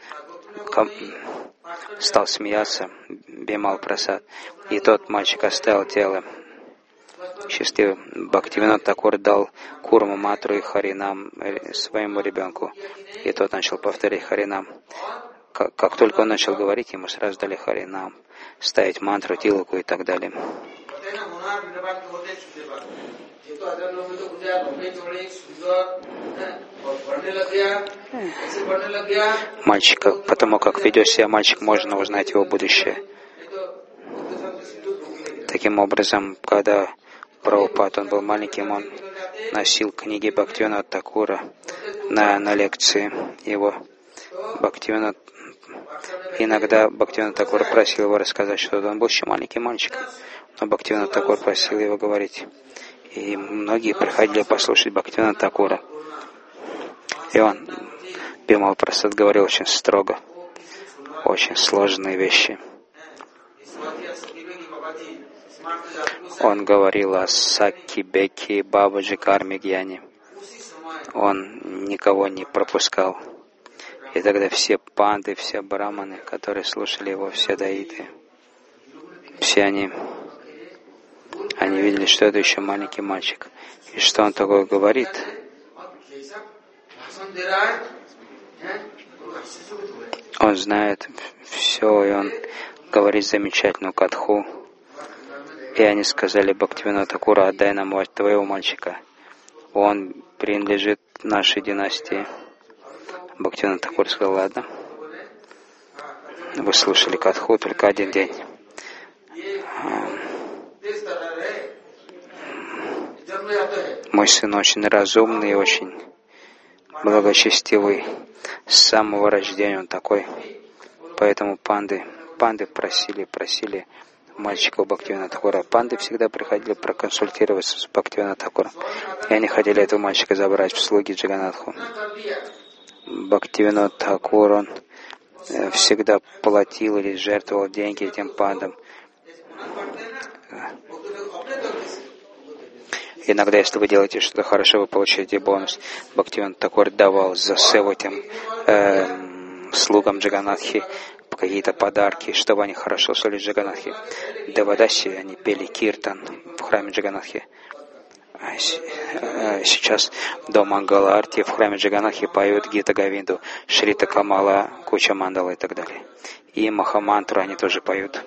Стал смеяться Бимал Прасад. И тот мальчик оставил тело. Счастливый Бхактивинод Такур дал Курму Матру и Харинам своему ребенку. И тот начал повторять Харинам. Как только он начал говорить, ему сразу дали Харинам, ставить мантру, тилоку и так далее. Мальчика, потому как ведет себя мальчик, можно узнать его будущее. Таким образом, когда Прабхупад, он был маленьким, он носил книги Бхактивинода Такура на лекции его. Бхактивинод, иногда Бхактивинод Такур просил его рассказать что-то. Он был еще маленький мальчик, но Бхактивинод Такур просил его говорить. И многие приходили послушать Бхактивинода Такура. И он, Бимал Прасад, говорил очень строго, очень сложные вещи. Он говорил о Сакки, Бекки, Бабаджи, Карме, Гьяне. Он никого не пропускал. И тогда все панды, все браманы, которые слушали его, все даиты, все они видели, что это еще маленький мальчик. И что он такое говорит. Он знает все, и он говорит замечательную катху. И они сказали Бхактивиноду Такуру: отдай нам твоего мальчика. Он принадлежит нашей династии. Бхактивинод Такур сказал: ладно. Вы слушали катху только один день. Мой сын очень разумный и очень благочестивый. С самого рождения он такой. Поэтому панды просили мальчика у Бхактивинода Такура. Панды всегда приходили проконсультироваться с Бхактивинодом Такуром. И они хотели этого мальчика забрать в слуги Джаганатху. Бхактивинод Такур, он всегда платил или жертвовал деньги этим пандам. Иногда, если вы делаете что-то хорошо, вы получаете бонус. Бхактивинод Такур давал за севу этим слугам Джаганатхи какие-то подарки, чтобы они хорошо служили Джаганатхи. Девадаси, они пели киртан в храме Джаганатхи. Сейчас до Мангала Арти в храме Джаганатхи поют Гита Говинду, Шрита Камала, Куча Мандала и так далее. И Махамантру они тоже поют.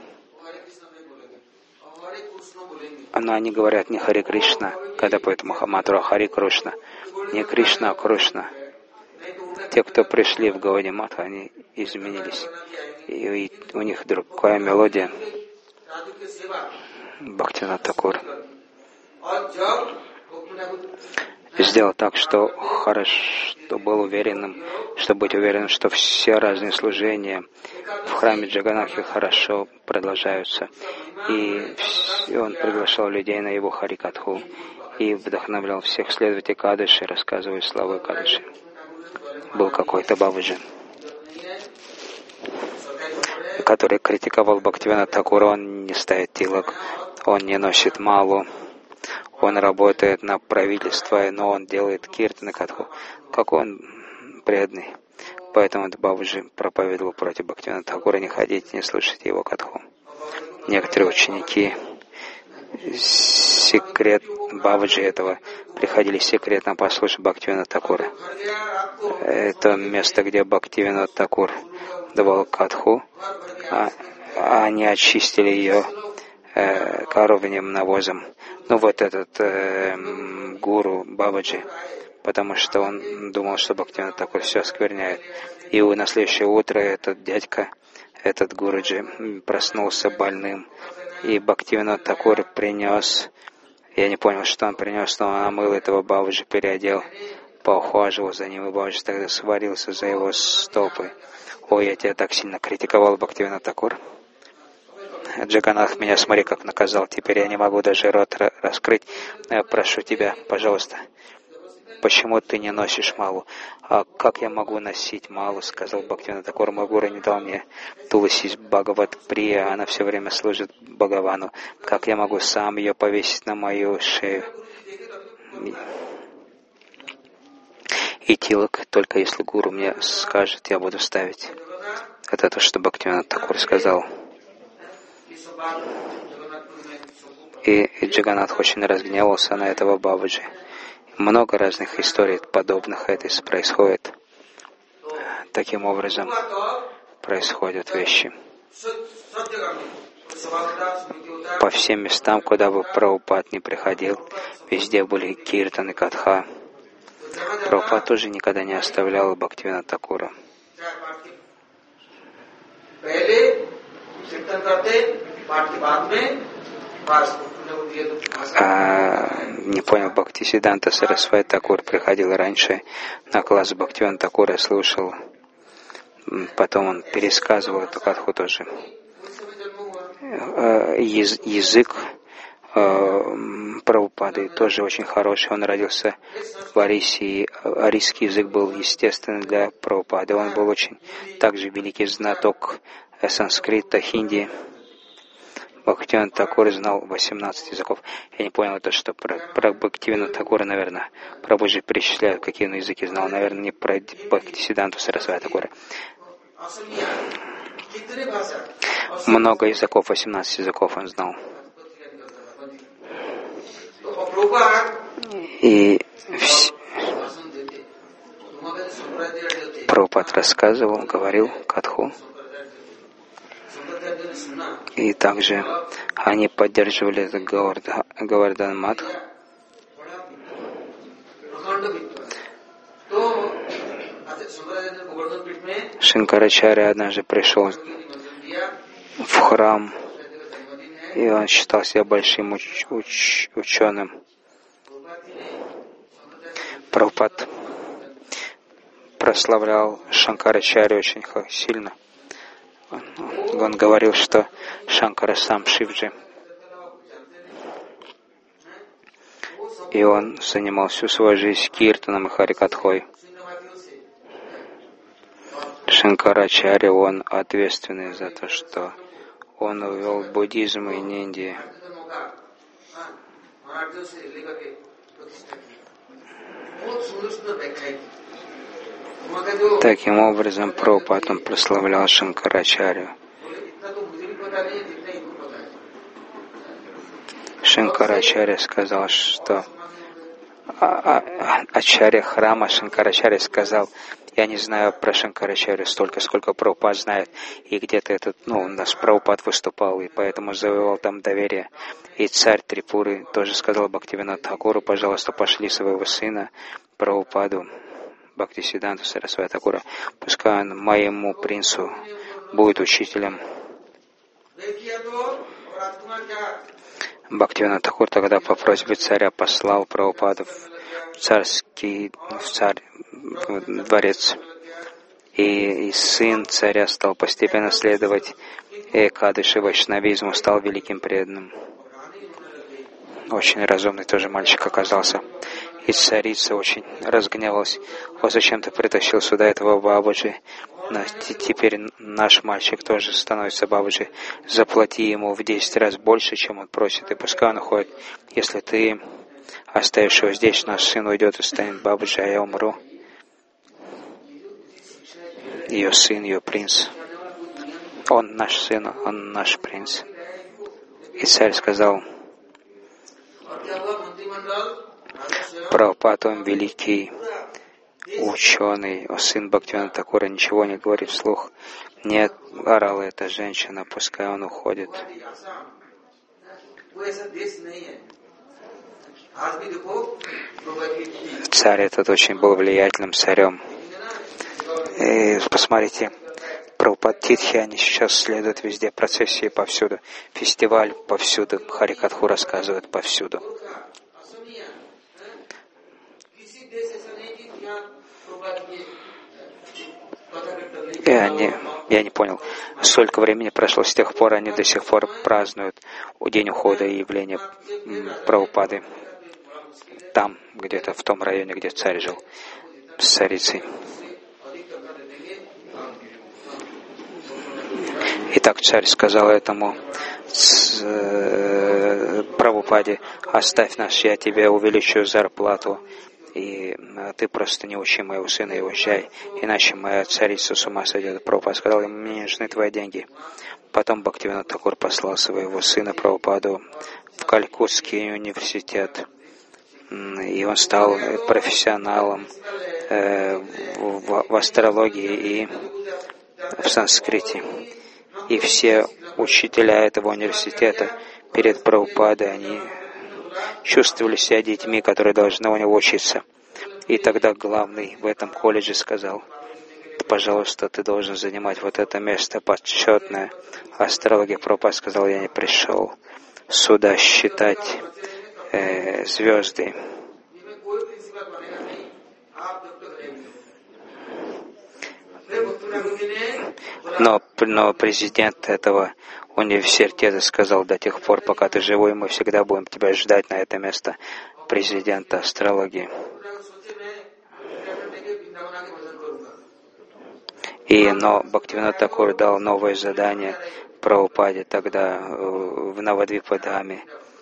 Но они говорят не Хари Кришна, когда поют Махамантру, а Хари Кришна. Не Кришна, а Кришна. Те, кто пришли в Гауди Матха, они изменились. И у них другая мелодия. Бхактивинод Такур сделал так, что был уверенным, чтобы быть уверенным, что все разные служения в храме Джаганатхи хорошо продолжаются. И он приглашал людей на его Харикатху и вдохновлял всех следовать Экадаши, рассказывая славу Экадаши. Был какой-то Бабаджи, который критиковал Бхактивинода Такура. Он не ставит тилок, он не носит малу, он работает на правительство, но он делает киртаны катху. Какой он преданный. Поэтому этот Бабаджи проповедовал против Бхактивинода Такура: не ходите, не слушайте его катху. Некоторые ученики секрет Бабаджи этого приходили секретно послушать Бхактивинода Такура. Это место, где Бхактивинод Такур давал катху, они очистили ее коровьим навозом. Ну вот этот гуру Бабаджи, потому что он думал, что Бхактивинод Такур все оскверняет. И на следующее утро этот дядька, этот гуруджи, проснулся больным. И Бхактивинод Такур принес, я не понял, что он принес, но он омыл этого Бабаджи, переодел, поухаживал за ним, и Бабаджи тогда сварился за его стопы. Ой, я тебя так сильно критиковал, Бхактивинод Такур. Джаганатх, меня смотри, как наказал. Теперь я не могу даже рот раскрыть. Прошу тебя, пожалуйста. почему ты не носишь малу? А как я могу носить малу, сказал Бхактивинода Тхакур, мой гуру не дал мне Туласи Бхагават Прия, она все время служит Бхагавану. Как я могу сам ее повесить на мою шею? И тилок, только если гуру мне скажет, я буду ставить. Это то, что Бхактивинода Тхакур сказал. И Джаганнатх очень разгневался на этого Бабаджи. Много разных историй подобных этой происходит. Таким образом происходят вещи. По всем местам, куда бы Прабхупад не приходил, везде были киртаны, катха. Прабхупад тоже никогда не оставлял Бхактивинода Тхакура. Не понял, Бхактисиданта Сарасвати Тхакур приходил раньше на класс Бхактивинода Тхакура, слушал. Потом он пересказывал эту катху тоже. Язык Прабхупады тоже очень хороший. Он родился в Арисе, и арийский язык был естественным для Прабхупады. Он был очень также великий знаток санскрита, хинди. Бхактивинода Тхакур знал 18 языков. Я не понял это, что про Бхактивинода Тхакура, наверное, Прабхуджи перечисляют, какие он языки знал. Наверное, не про Бхактисиддханту Сарасвати Тхакура. Много языков, 18 языков он знал. И Прабхупад рассказывал, говорил катху. И также они поддерживали этот Говардан Матх. Шанкарачарья однажды пришел в храм, и он считал себя большим ученым. Прабхупад прославлял Шанкарачарью очень сильно. Он говорил, что Шанкара сам Шивджи. И он занимал всю свою жизнь киртаном и харикатхой. Шанкарачарья, он ответственный за то, что он увел буддизм из Индии. Таким образом, Прабхупад он прославлял Шанкарачарью. Шанкарачарья сказал, что Ачарья храма Шанкарачарья сказал: я не знаю про Шанкарачарью столько, сколько Прабхупад знает. И где-то у нас Прабхупад выступал, и поэтому завоевал там доверие. И царь Трипуры тоже сказал Бхактивинода Тхакуру: пожалуйста, пошли своего сына Прабхупаду, Бхактисиддханту Сарасвати Тхакура, пускай он моему принцу будет учителем. Бхактивинода Тхакур тогда по просьбе царя послал Прабхупаду в царский дворец. И сын царя стал постепенно следовать Экадыши Вайшнавизму, стал великим преданным. Очень разумный тоже мальчик оказался. И царица очень разгневалась: вот зачем ты притащил сюда этого Бабаджи? Теперь наш мальчик тоже становится Бабаджи. Заплати ему в 10 раз больше, чем он просит, и пускай он уходит. Если ты оставишь его здесь, наш сын уйдет и станет Бабаджи, а я умру. Ее сын, ее принц. Он наш сын, он наш принц. И царь сказал: Прабхупад, он великий ученый, сын Бхактивинода Тхакура ничего не говорит вслух. Нет, орала эта женщина, пускай он уходит. Царь этот очень был влиятельным царем. И посмотрите, Прабхупад Титхи, они сейчас следуют везде, процессии повсюду, фестиваль повсюду, Харикатху рассказывают повсюду. И я не понял, сколько времени прошло с тех пор, они до сих пор празднуют день ухода и явления Прабхупады. там, где-то в том районе, где царь жил, с царицей. И так царь сказал этому Прабхупаде: оставь нас, я тебе увеличу зарплату, и ты просто не учи моего сына и уезжай, иначе моя царица с ума сойдет. Прабхупада сказал ему: мне не нужны твои деньги. Потом Бхактивинода Такур послал своего сына Прабхупаду в Калькутский университет, и он стал профессионалом в астрологии и в санскрите. И все учителя этого университета перед Прабхупадой, они чувствовали себя детьми, которые должны у него учиться. И тогда главный в этом колледже сказал: пожалуйста, ты должен занимать вот это место почетное. Астрология. Прабхупада сказал: я не пришел сюда считать звезды. Но президент этого университета сказал: до тех пор, пока ты живой, мы всегда будем тебя ждать на это место президента астрологии. Но Бхактивинода Такур дал новое задание Прабхупаде тогда в Навадвипадхаме.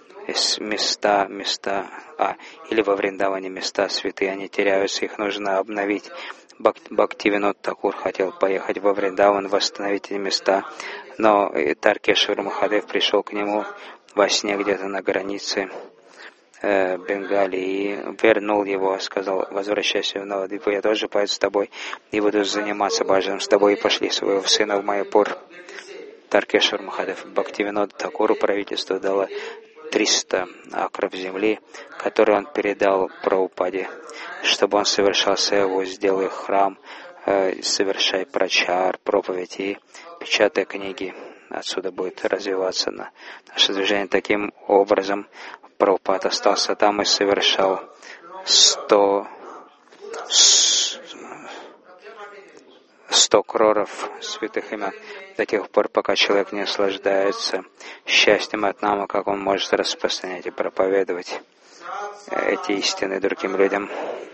Или во Вриндаване места святые, они теряются, их нужно обновить. Бхактивинода Такур хотел поехать во Вриндаван, восстановить эти места, но Таркешвар Махадев пришел к нему во сне где-то на границе Бенгалии и вернул его, сказал: возвращайся в Навадвипу, я тоже пойду с тобой и буду заниматься баджаном с тобой, и пошли своего сына в Майяпур. Таркешвар Махадев Бхактивинода Такуру правительство дало 300 акров земли, которые он передал Прабхупаде, чтобы он совершал сейву, сделай храм, совершай прачар, проповедь и печатай книги. Отсюда будет развиваться наше движение. Таким образом, Прабхупада остался там и совершал 100 кроров святых имен до тех пор, пока человек не наслаждается счастьем от нама, как он может распространять и проповедовать эти истины другим людям.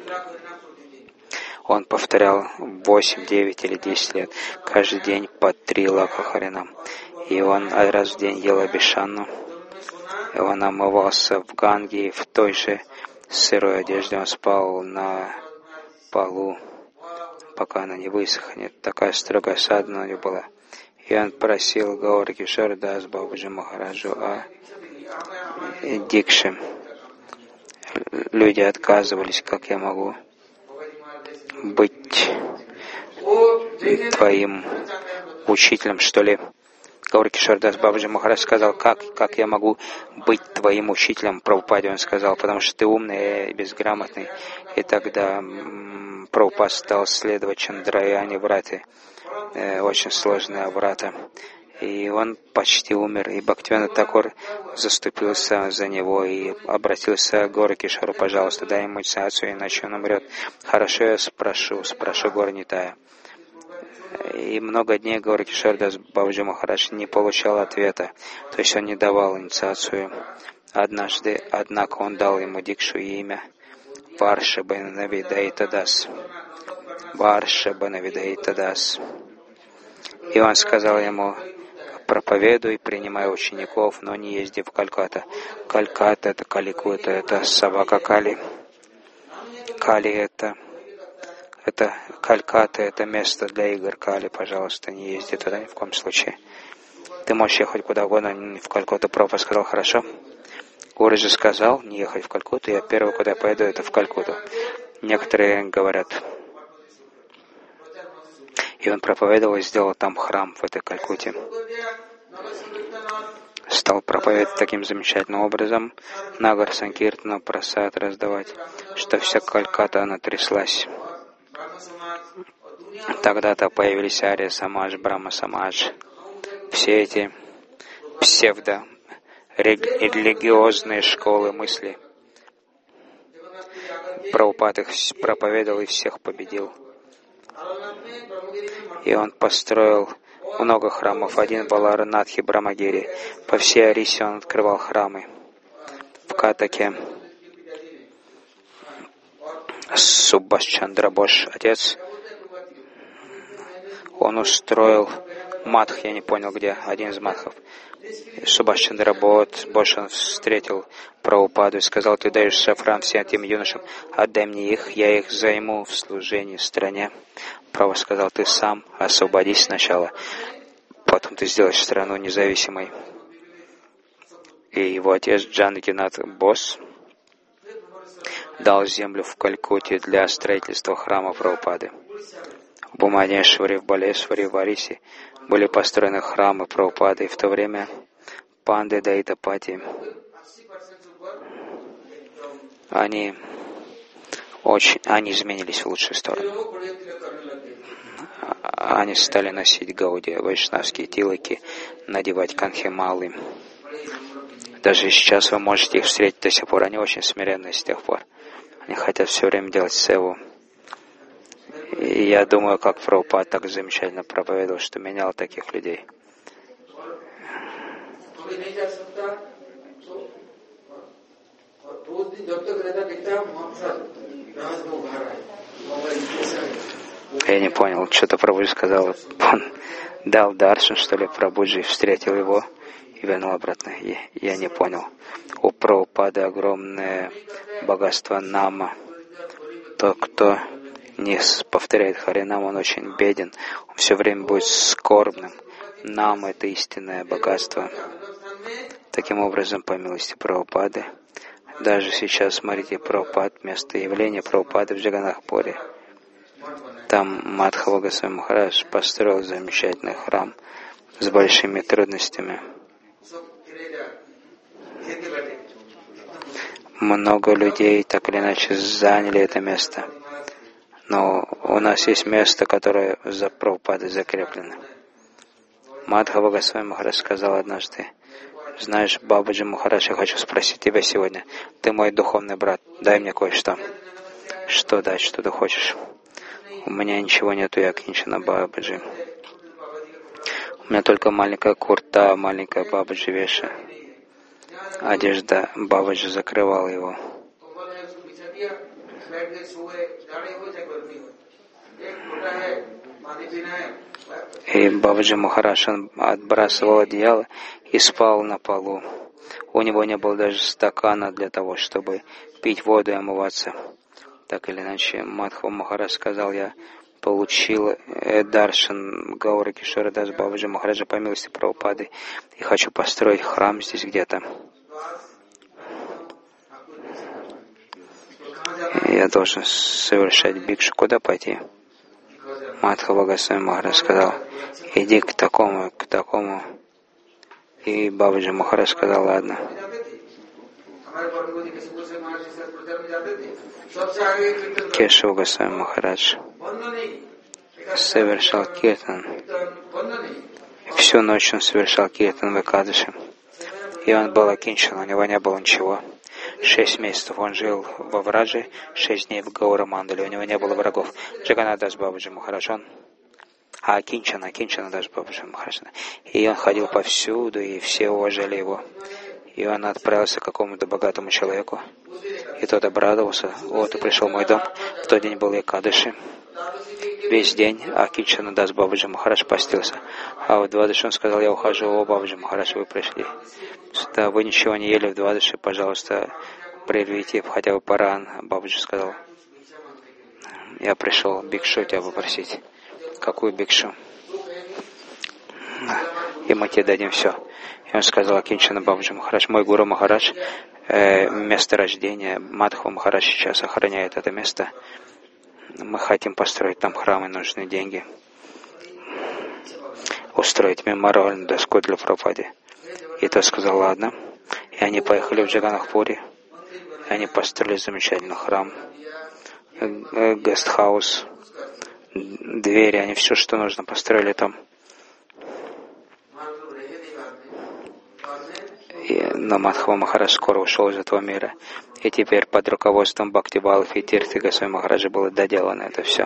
Он повторял 8, 9 или 10 лет, каждый день по 3 лакха харинам. И он раз в день ел абишанну. И он омывался в Ганге, и в той же сырой одежде он спал на полу, пока она не высохнет. Такая строгая садхана у него была. И он просил Гаура Кишора Дас Бабаджи Махараджу о дикше. Люди отказывались: как я могу быть твоим учителем, что ли? Гаура Кишора Дас Бабаджи Махарадж сказал: как я могу быть твоим учителем? Прабхупаде он сказал: потому что ты умный и безграмотный. И тогда Прабхупад стал следовать Чандраяне Врате, очень сложная врата. И он почти умер. И Бхактивинода Такур заступился за него и обратился к Гаура Кишору: пожалуйста, дай ему инициацию, иначе он умрет. Хорошо, я спрошу Гаура Нитая. И много дней Гаура Кишора Дас Бабаджи Махарадж не получал ответа, то есть он не давал инициацию. Однажды, однако, он дал ему дикшу и имя Варшабанавидайта Дас. Варшабанавидайта Дас. И он сказал ему: проповедуй, принимай учеников, но не езди в Калькатта. Калькатта — это Каликута, это собака Кали. Кали — это Калькатта, это место для игр Кали. Пожалуйста, не езди туда ни в коем случае. Ты можешь ехать куда угодно, не в Калькутту. Прабхупада сказал: хорошо. Гуру же сказал не ехать в Калькутту, я первый, куда я поеду, это в Калькутту. Некоторые говорят. И он проповедовал и сделал там храм в этой Калькутте. Стал проповедовать таким замечательным образом, Нагар Санкиртану прасад раздавать, что вся Калькатта, она тряслась. Тогда-то появились Ария Самадж, Брахма Самадж. Все эти псевдо-религиозные школы мысли. Прабхупад их проповедовал и всех победил. И он построил много храмов. Один в Аларанатхе, Брамагири. По всей Орисе он открывал храмы. В Катаке Субхаш Чандра Бос, отец, он устроил матх, я не понял где, один из матхов. Субхаш Чандра Бос, он встретил Прабхупаду и сказал: ты даешь шафран всем тем юношам, отдай мне их, я их займу в служении стране. Прабхупада сказал: ты сам освободись сначала, потом ты сделаешь страну независимой. И его отец Джанакинат Бос дал землю в Калькутте для строительства храма Прабхупады. В Бумадешваре, в Балешваре, в Арисе были построены храмы Прабхупады, и в то время Панды Дайтапати, они изменились в лучшую сторону. Они стали носить гауди, вайшнавские тилаки, надевать канхималы. Даже сейчас вы можете их встретить до сих пор. Они очень смиренные с тех пор. Они хотят все время делать севу. И я думаю, как Прабхупада так замечательно проповедовал, что менял таких людей. Я не понял, что-то Прабхуджи сказал. Он дал даршан, что ли, Прабхуджи, встретил его и вернул обратно. Я не понял. У Прабхупады огромное богатство нама. Тот, кто не повторяет Харинам, он очень беден. Он все время будет скорбным. Нам это истинное богатство. Таким образом, по милости Прабхупады, даже сейчас, смотрите, Прабхупад, место явления Прабхупады в Джаганнатхпуре. Там Мадхава Госвами Махарадж построил замечательный храм с большими трудностями. Много людей так или иначе заняли это место. Но у нас есть место, которое за Прабхупадой закреплено. Мадхава Госвами Махарадж сказал однажды: знаешь, Бабаджи Махарадж, я хочу спросить тебя сегодня. Ты мой духовный брат, дай мне кое-что. Что дать, что ты хочешь? У меня ничего нету, я Кинчана Бабаджи. У меня только маленькая курта, маленькая Бабаджи веша. Одежда Бабаджи закрывала его. И Бабаджи Махарадж, он отбрасывал одеяло и спал на полу. У него не было даже стакана для того, чтобы пить воду и омываться. Так или иначе, Мадхава Махарадж сказал: я получил даршан Гаура Кишора Дас Бабаджи Махараджа по милости Прабхупады и хочу построить храм здесь где-то. Я должен совершать бикшу. Куда пойти? Мадхава Госвами Махарадж сказал: иди к такому. И Бабаджи Махарадж сказал: ладно. Кешава Госвами Махарадж совершал киртан. Всю ночь он совершал киртан в Экадаши. И он был окинчен, у него не было ничего. 6 месяцев он жил во Врадже, 6 дней в Гаура Мандале, у него не было врагов. Джаганнат Дас Бабаджи Махарадж, он Акинчана Дас Бабаджи Махарадж. И он ходил повсюду, и все уважали его. И он отправился к какому-то богатому человеку. И тот обрадовался: вот и пришел мой дом. В тот день был Экадаши. Весь день Акинчана Дас Бабаджи Махарадж постился. А в Двадаши он сказал: я ухожу, о Бабаджи Махарадж, вы пришли. Да, вы ничего не ели в Двадаши, пожалуйста, прервите хотя бы паран. Бабаджи сказал: я пришел бикшу тебя попросить. Какую бикшу? И мы тебе дадим все. И он сказал Акинчана Бабаджи Махарадж: мой гуру Махарадж, место рождения, Мадхава Махарадж сейчас охраняет это место. Мы хотим построить там храм, и нужны деньги. Устроить мемориальную доску для Прабхупады. И тот сказал: ладно. И они поехали в Джаганнатхпуре. И они построили замечательный храм, гестхаус, двери, они все, что нужно, построили там. Но Мадхава Махарадж скоро ушел из этого мира. И теперь под руководством Бхактивалов и Тирти Госвами Махараджа было доделано это все.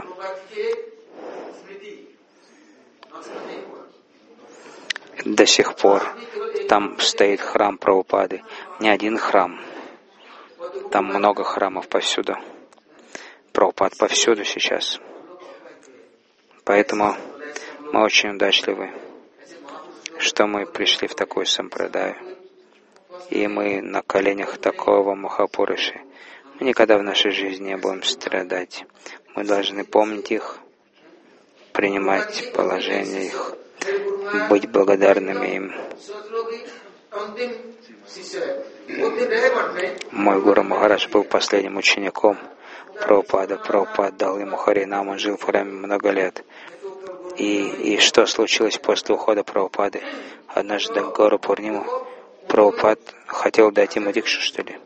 До сих пор там стоит храм Прабхупады. Не один храм. Там много храмов повсюду. Прабхупад повсюду сейчас. Поэтому мы очень удачливы, что мы пришли в такую сампрадаю. И мы на коленях такого Махапуруши. Мы никогда в нашей жизни не будем страдать. Мы должны помнить их, принимать положение их, быть благодарными им. Мой Гуру Махарадж был последним учеником Прабхупада. Прабхупад дал ему Харинам, он жил в храме много лет. И что случилось после ухода Прабхупады? Однажды в Гуру Пурниму Прабхупад хотел дать ему дикшу, что ли?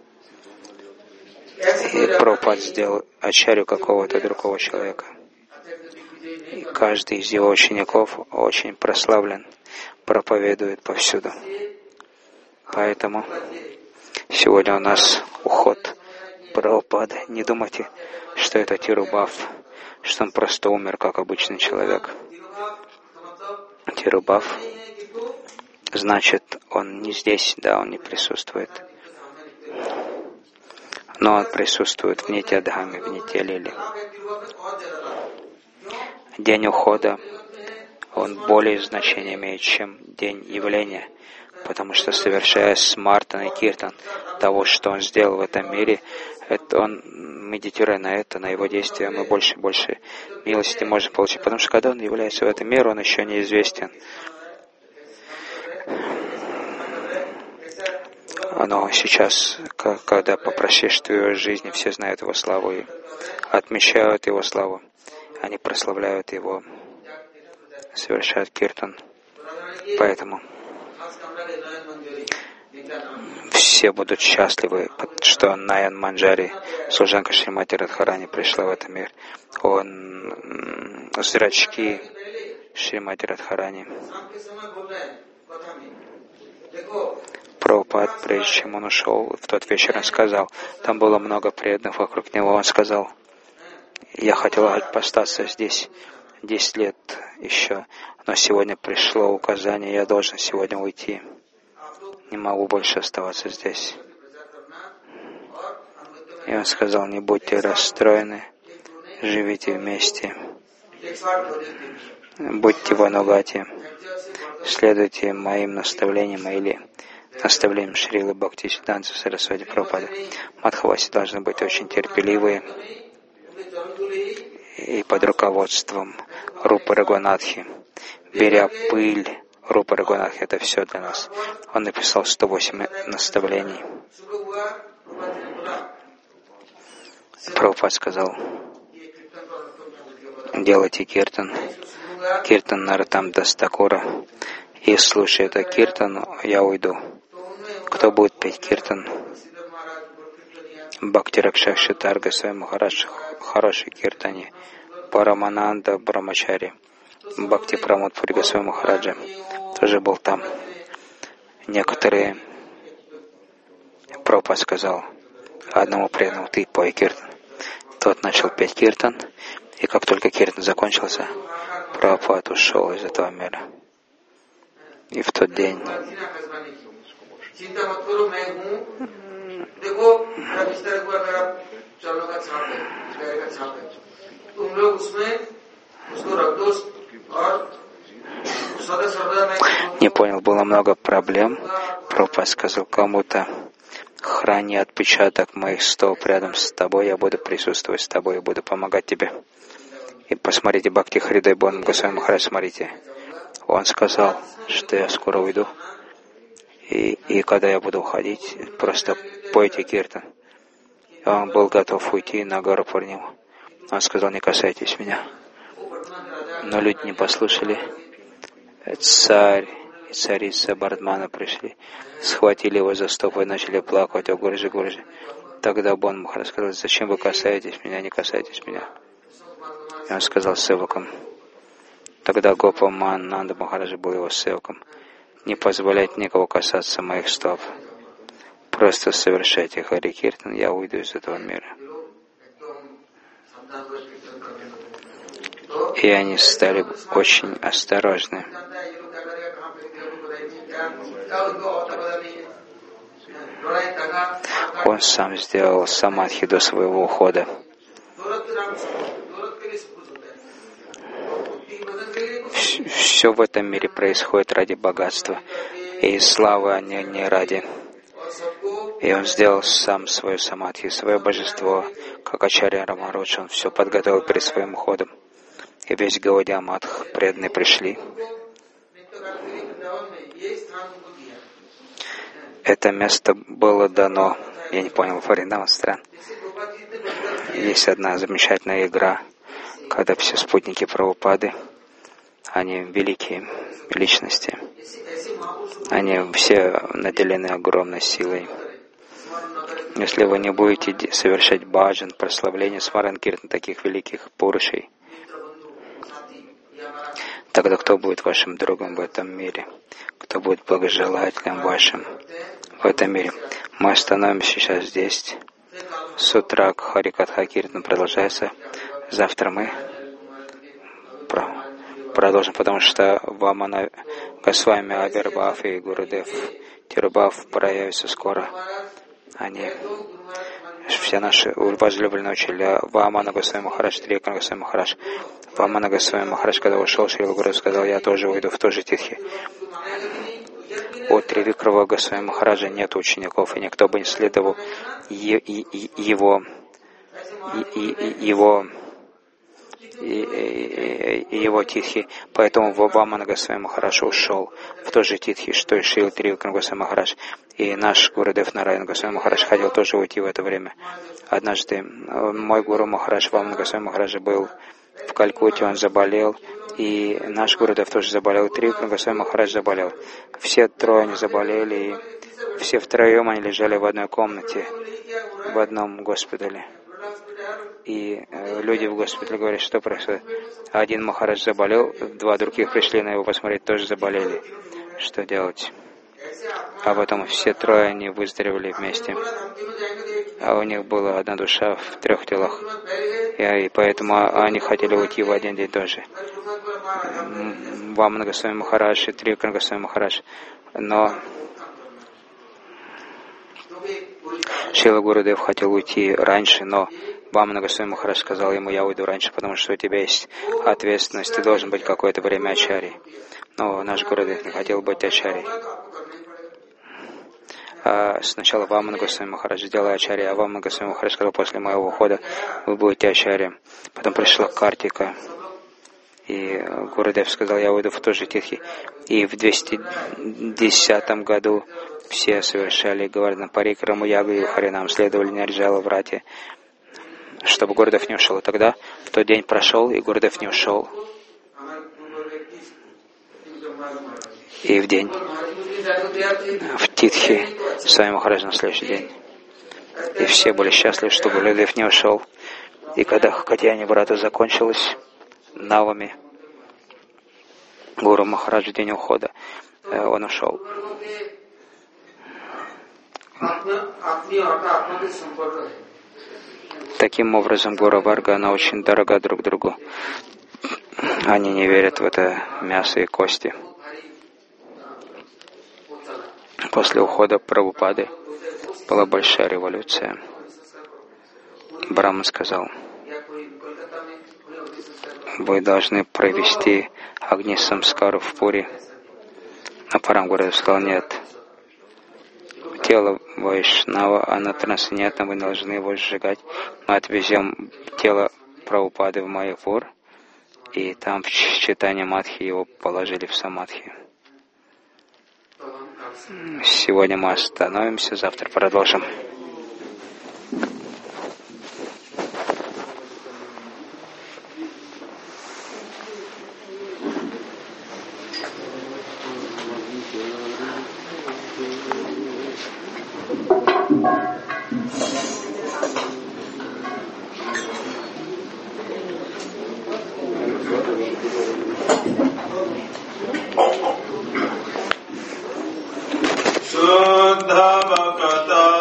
И Прабхупад сделал ачарью какого-то другого человека. И каждый из его учеников очень прославлен, проповедует повсюду. Поэтому сегодня у нас уход Прабхупады. Не думайте, что это Тирубав, что он просто умер, как обычный человек. Тирубав значит, он не здесь, да, он не присутствует. Но он присутствует в Нитьядхаме, в Нитья-лиле. День ухода, он более значение имеет, чем день явления, потому что, совершая смартан и киртан того, что он сделал в этом мире, это он, медитируя на это, на его действия, мы больше и больше милости можем получить, потому что когда он является в этом мире, он еще неизвестен. Но сейчас, когда по прошествию жизни все знают его славу и отмечают его славу, они прославляют его, совершают киртан. Поэтому все будут счастливы, что Наян Манджари, служанка Шримати Радхарани, пришла в этот мир. Он зрачки Шримати Радхарани. Прабхупад, прежде чем он ушел, в тот вечер он сказал, там было много преданных вокруг него, он сказал, я хотел остаться здесь 10 лет еще, но сегодня пришло указание, я должен сегодня уйти. Не могу больше оставаться здесь. И он сказал, не будьте расстроены, живите вместе, будьте в анугате, следуйте моим наставлениям или наставлениям Шрилы Бхактисиддханта Сарасвати Прабхупады. Мадхаваси должны быть очень терпеливые и под руководством Рупы Рагунатхи, беря пыль Рупы Рагунатхи, это все для нас. Он написал 108 наставлений. Прабхупад сказал, делайте киртан, киртан Наратам Дастакура, и слушая это киртан, я уйду. Кто будет петь киртан? Бхакти Ракшакши Тарга Свай Махарадж, хороший киртани, Парамананда Брамачари, Бхакти Прамод Пури Госвами Махараджа тоже был там. Некоторые, Прабхупад сказал одному преданному, ты пой киртан. Тот начал петь киртан, и как только киртан закончился, Прабхупад ушел из этого мира. И в тот день не понял, было много проблем. Прабхупад сказал кому-то, храни отпечаток моих стоп рядом с тобой, я буду присутствовать с тобой и буду помогать тебе. И посмотрите, Бхакти Хридай Бон Госвами Махарадж, смотрите. Он сказал, что я скоро уйду. И когда я буду уходить, просто пойте киртан. И он был готов уйти на гору Пурниму. Он сказал, не касайтесь меня. Но люди не послушали. Царь и царица Бардмана пришли, схватили его за стопы и начали плакать, о Гурджи, Гурджи. Тогда Бон Махарадж сказал, зачем вы касаетесь меня, не касайтесь меня. И он сказал севакам. Тогда Гопаман Нанда Махараджа был его севаком. Не позволять никого касаться моих стоп. Просто совершайте Хари Киртан, я уйду из этого мира. И они стали очень осторожны. Он сам сделал самадхи до своего ухода. Все в этом мире происходит ради богатства и славы, а не ради. И он сделал сам свою самадхи, свое божество, как Ачарья Рамарудж, он все подготовил перед своим уходом. И весь Гаудия Матх преданные пришли. Это место было дано, я не понял, Вриндаван стран. Есть одна замечательная игра, когда все спутники Прабхупады, они великие личности, они все наделены огромной силой. Если вы не будете совершать баджан, прославление смаран-киртан таких великих пурушей, тогда кто будет вашим другом в этом мире? Кто будет благожелателем вашим в этом мире? Мы остановимся сейчас здесь. С утра Харикатха Киртан продолжается. Завтра мы продолжим, потому что Вамана Госвами, Авирбхав и Гурудев Тирубхав проявятся скоро. Они все наши возлюбленные учителя. Вамана Госвами Махарадж, Трикана Госвами Махарадж. Вамана Госвами Махарадж, когда ушел, Шрила Гуру сказал, я тоже уйду в ту же титхи. У Тривикрава Госвами Махараджа нет учеников, и никто бы не следовал его титхи. Поэтому Вамана Госвами Махарадж ушел в ту же титхи, что и Шрила Тривикрава Госвами Махарадж. И наш Гурудев Нараян Госвами Махарадж хотел тоже уйти в это время. Однажды мой Гуру Махарадж, Вамана Госвами Махарадж, был в Калькутте, он заболел, и наш Гурудев тоже заболел, и Тривикрава Госвами Махарадж заболел. Все трое они заболели, и все втроем они лежали в одной комнате, в одном госпитале. И люди в госпитале говорят, что происходит. Один Махарадж заболел, два других пришли на его посмотреть, тоже заболели. Что делать? А потом все трое они выздоровели вместе. А у них была одна душа в трех телах. И поэтому они хотели уйти в один день тоже. Вамана Госвами Махарадж и Трикана Госвами Махарадж. Но Шрила Гурудев хотел уйти раньше, но Вамана Госвами Махарадж сказал ему, я уйду раньше, потому что у тебя есть ответственность, ты должен быть какое-то время ачарьей. Но наш Гурудев не хотел быть ачарьей. Сначала Вамана Госвами Махарадж сделал ачарьей, а Вамана Госвами Махарадж сказал, после моего ухода вы будете ачарьей. Потом пришла Картика, и Гурудев сказал, я уйду в ту же титхи. И в 210 году все совершали Гавардхана Парикраму, Ягу и Харинам, следовали Нирджала Врате, чтобы Гурудев не ушел. И тогда тот день прошел, и Гурудев не ушел. И в день в титхи с вами Махарадж на следующий день. И все были счастливы, что Гурудев не ушел. И когда Катьяни Врата закончилась навами, Гуру Махарадж в день ухода, он ушел. Таким образом, Гуру Варга, она очень дорога друг другу. Они не верят в это мясо и кости. После ухода Прабхупады была большая революция. Брахма сказал, вы должны провести Агни Самскару в Пури. А Парам Гурудев сказал, нет. Тело Вайшнава, оно трансцендентно, вы должны его сжигать. Мы отвезем тело Прабхупады в Майяпур, и там в читании Мадхи его положили в Самадхи. Сегодня мы остановимся, завтра продолжим. Shuddha Bhagata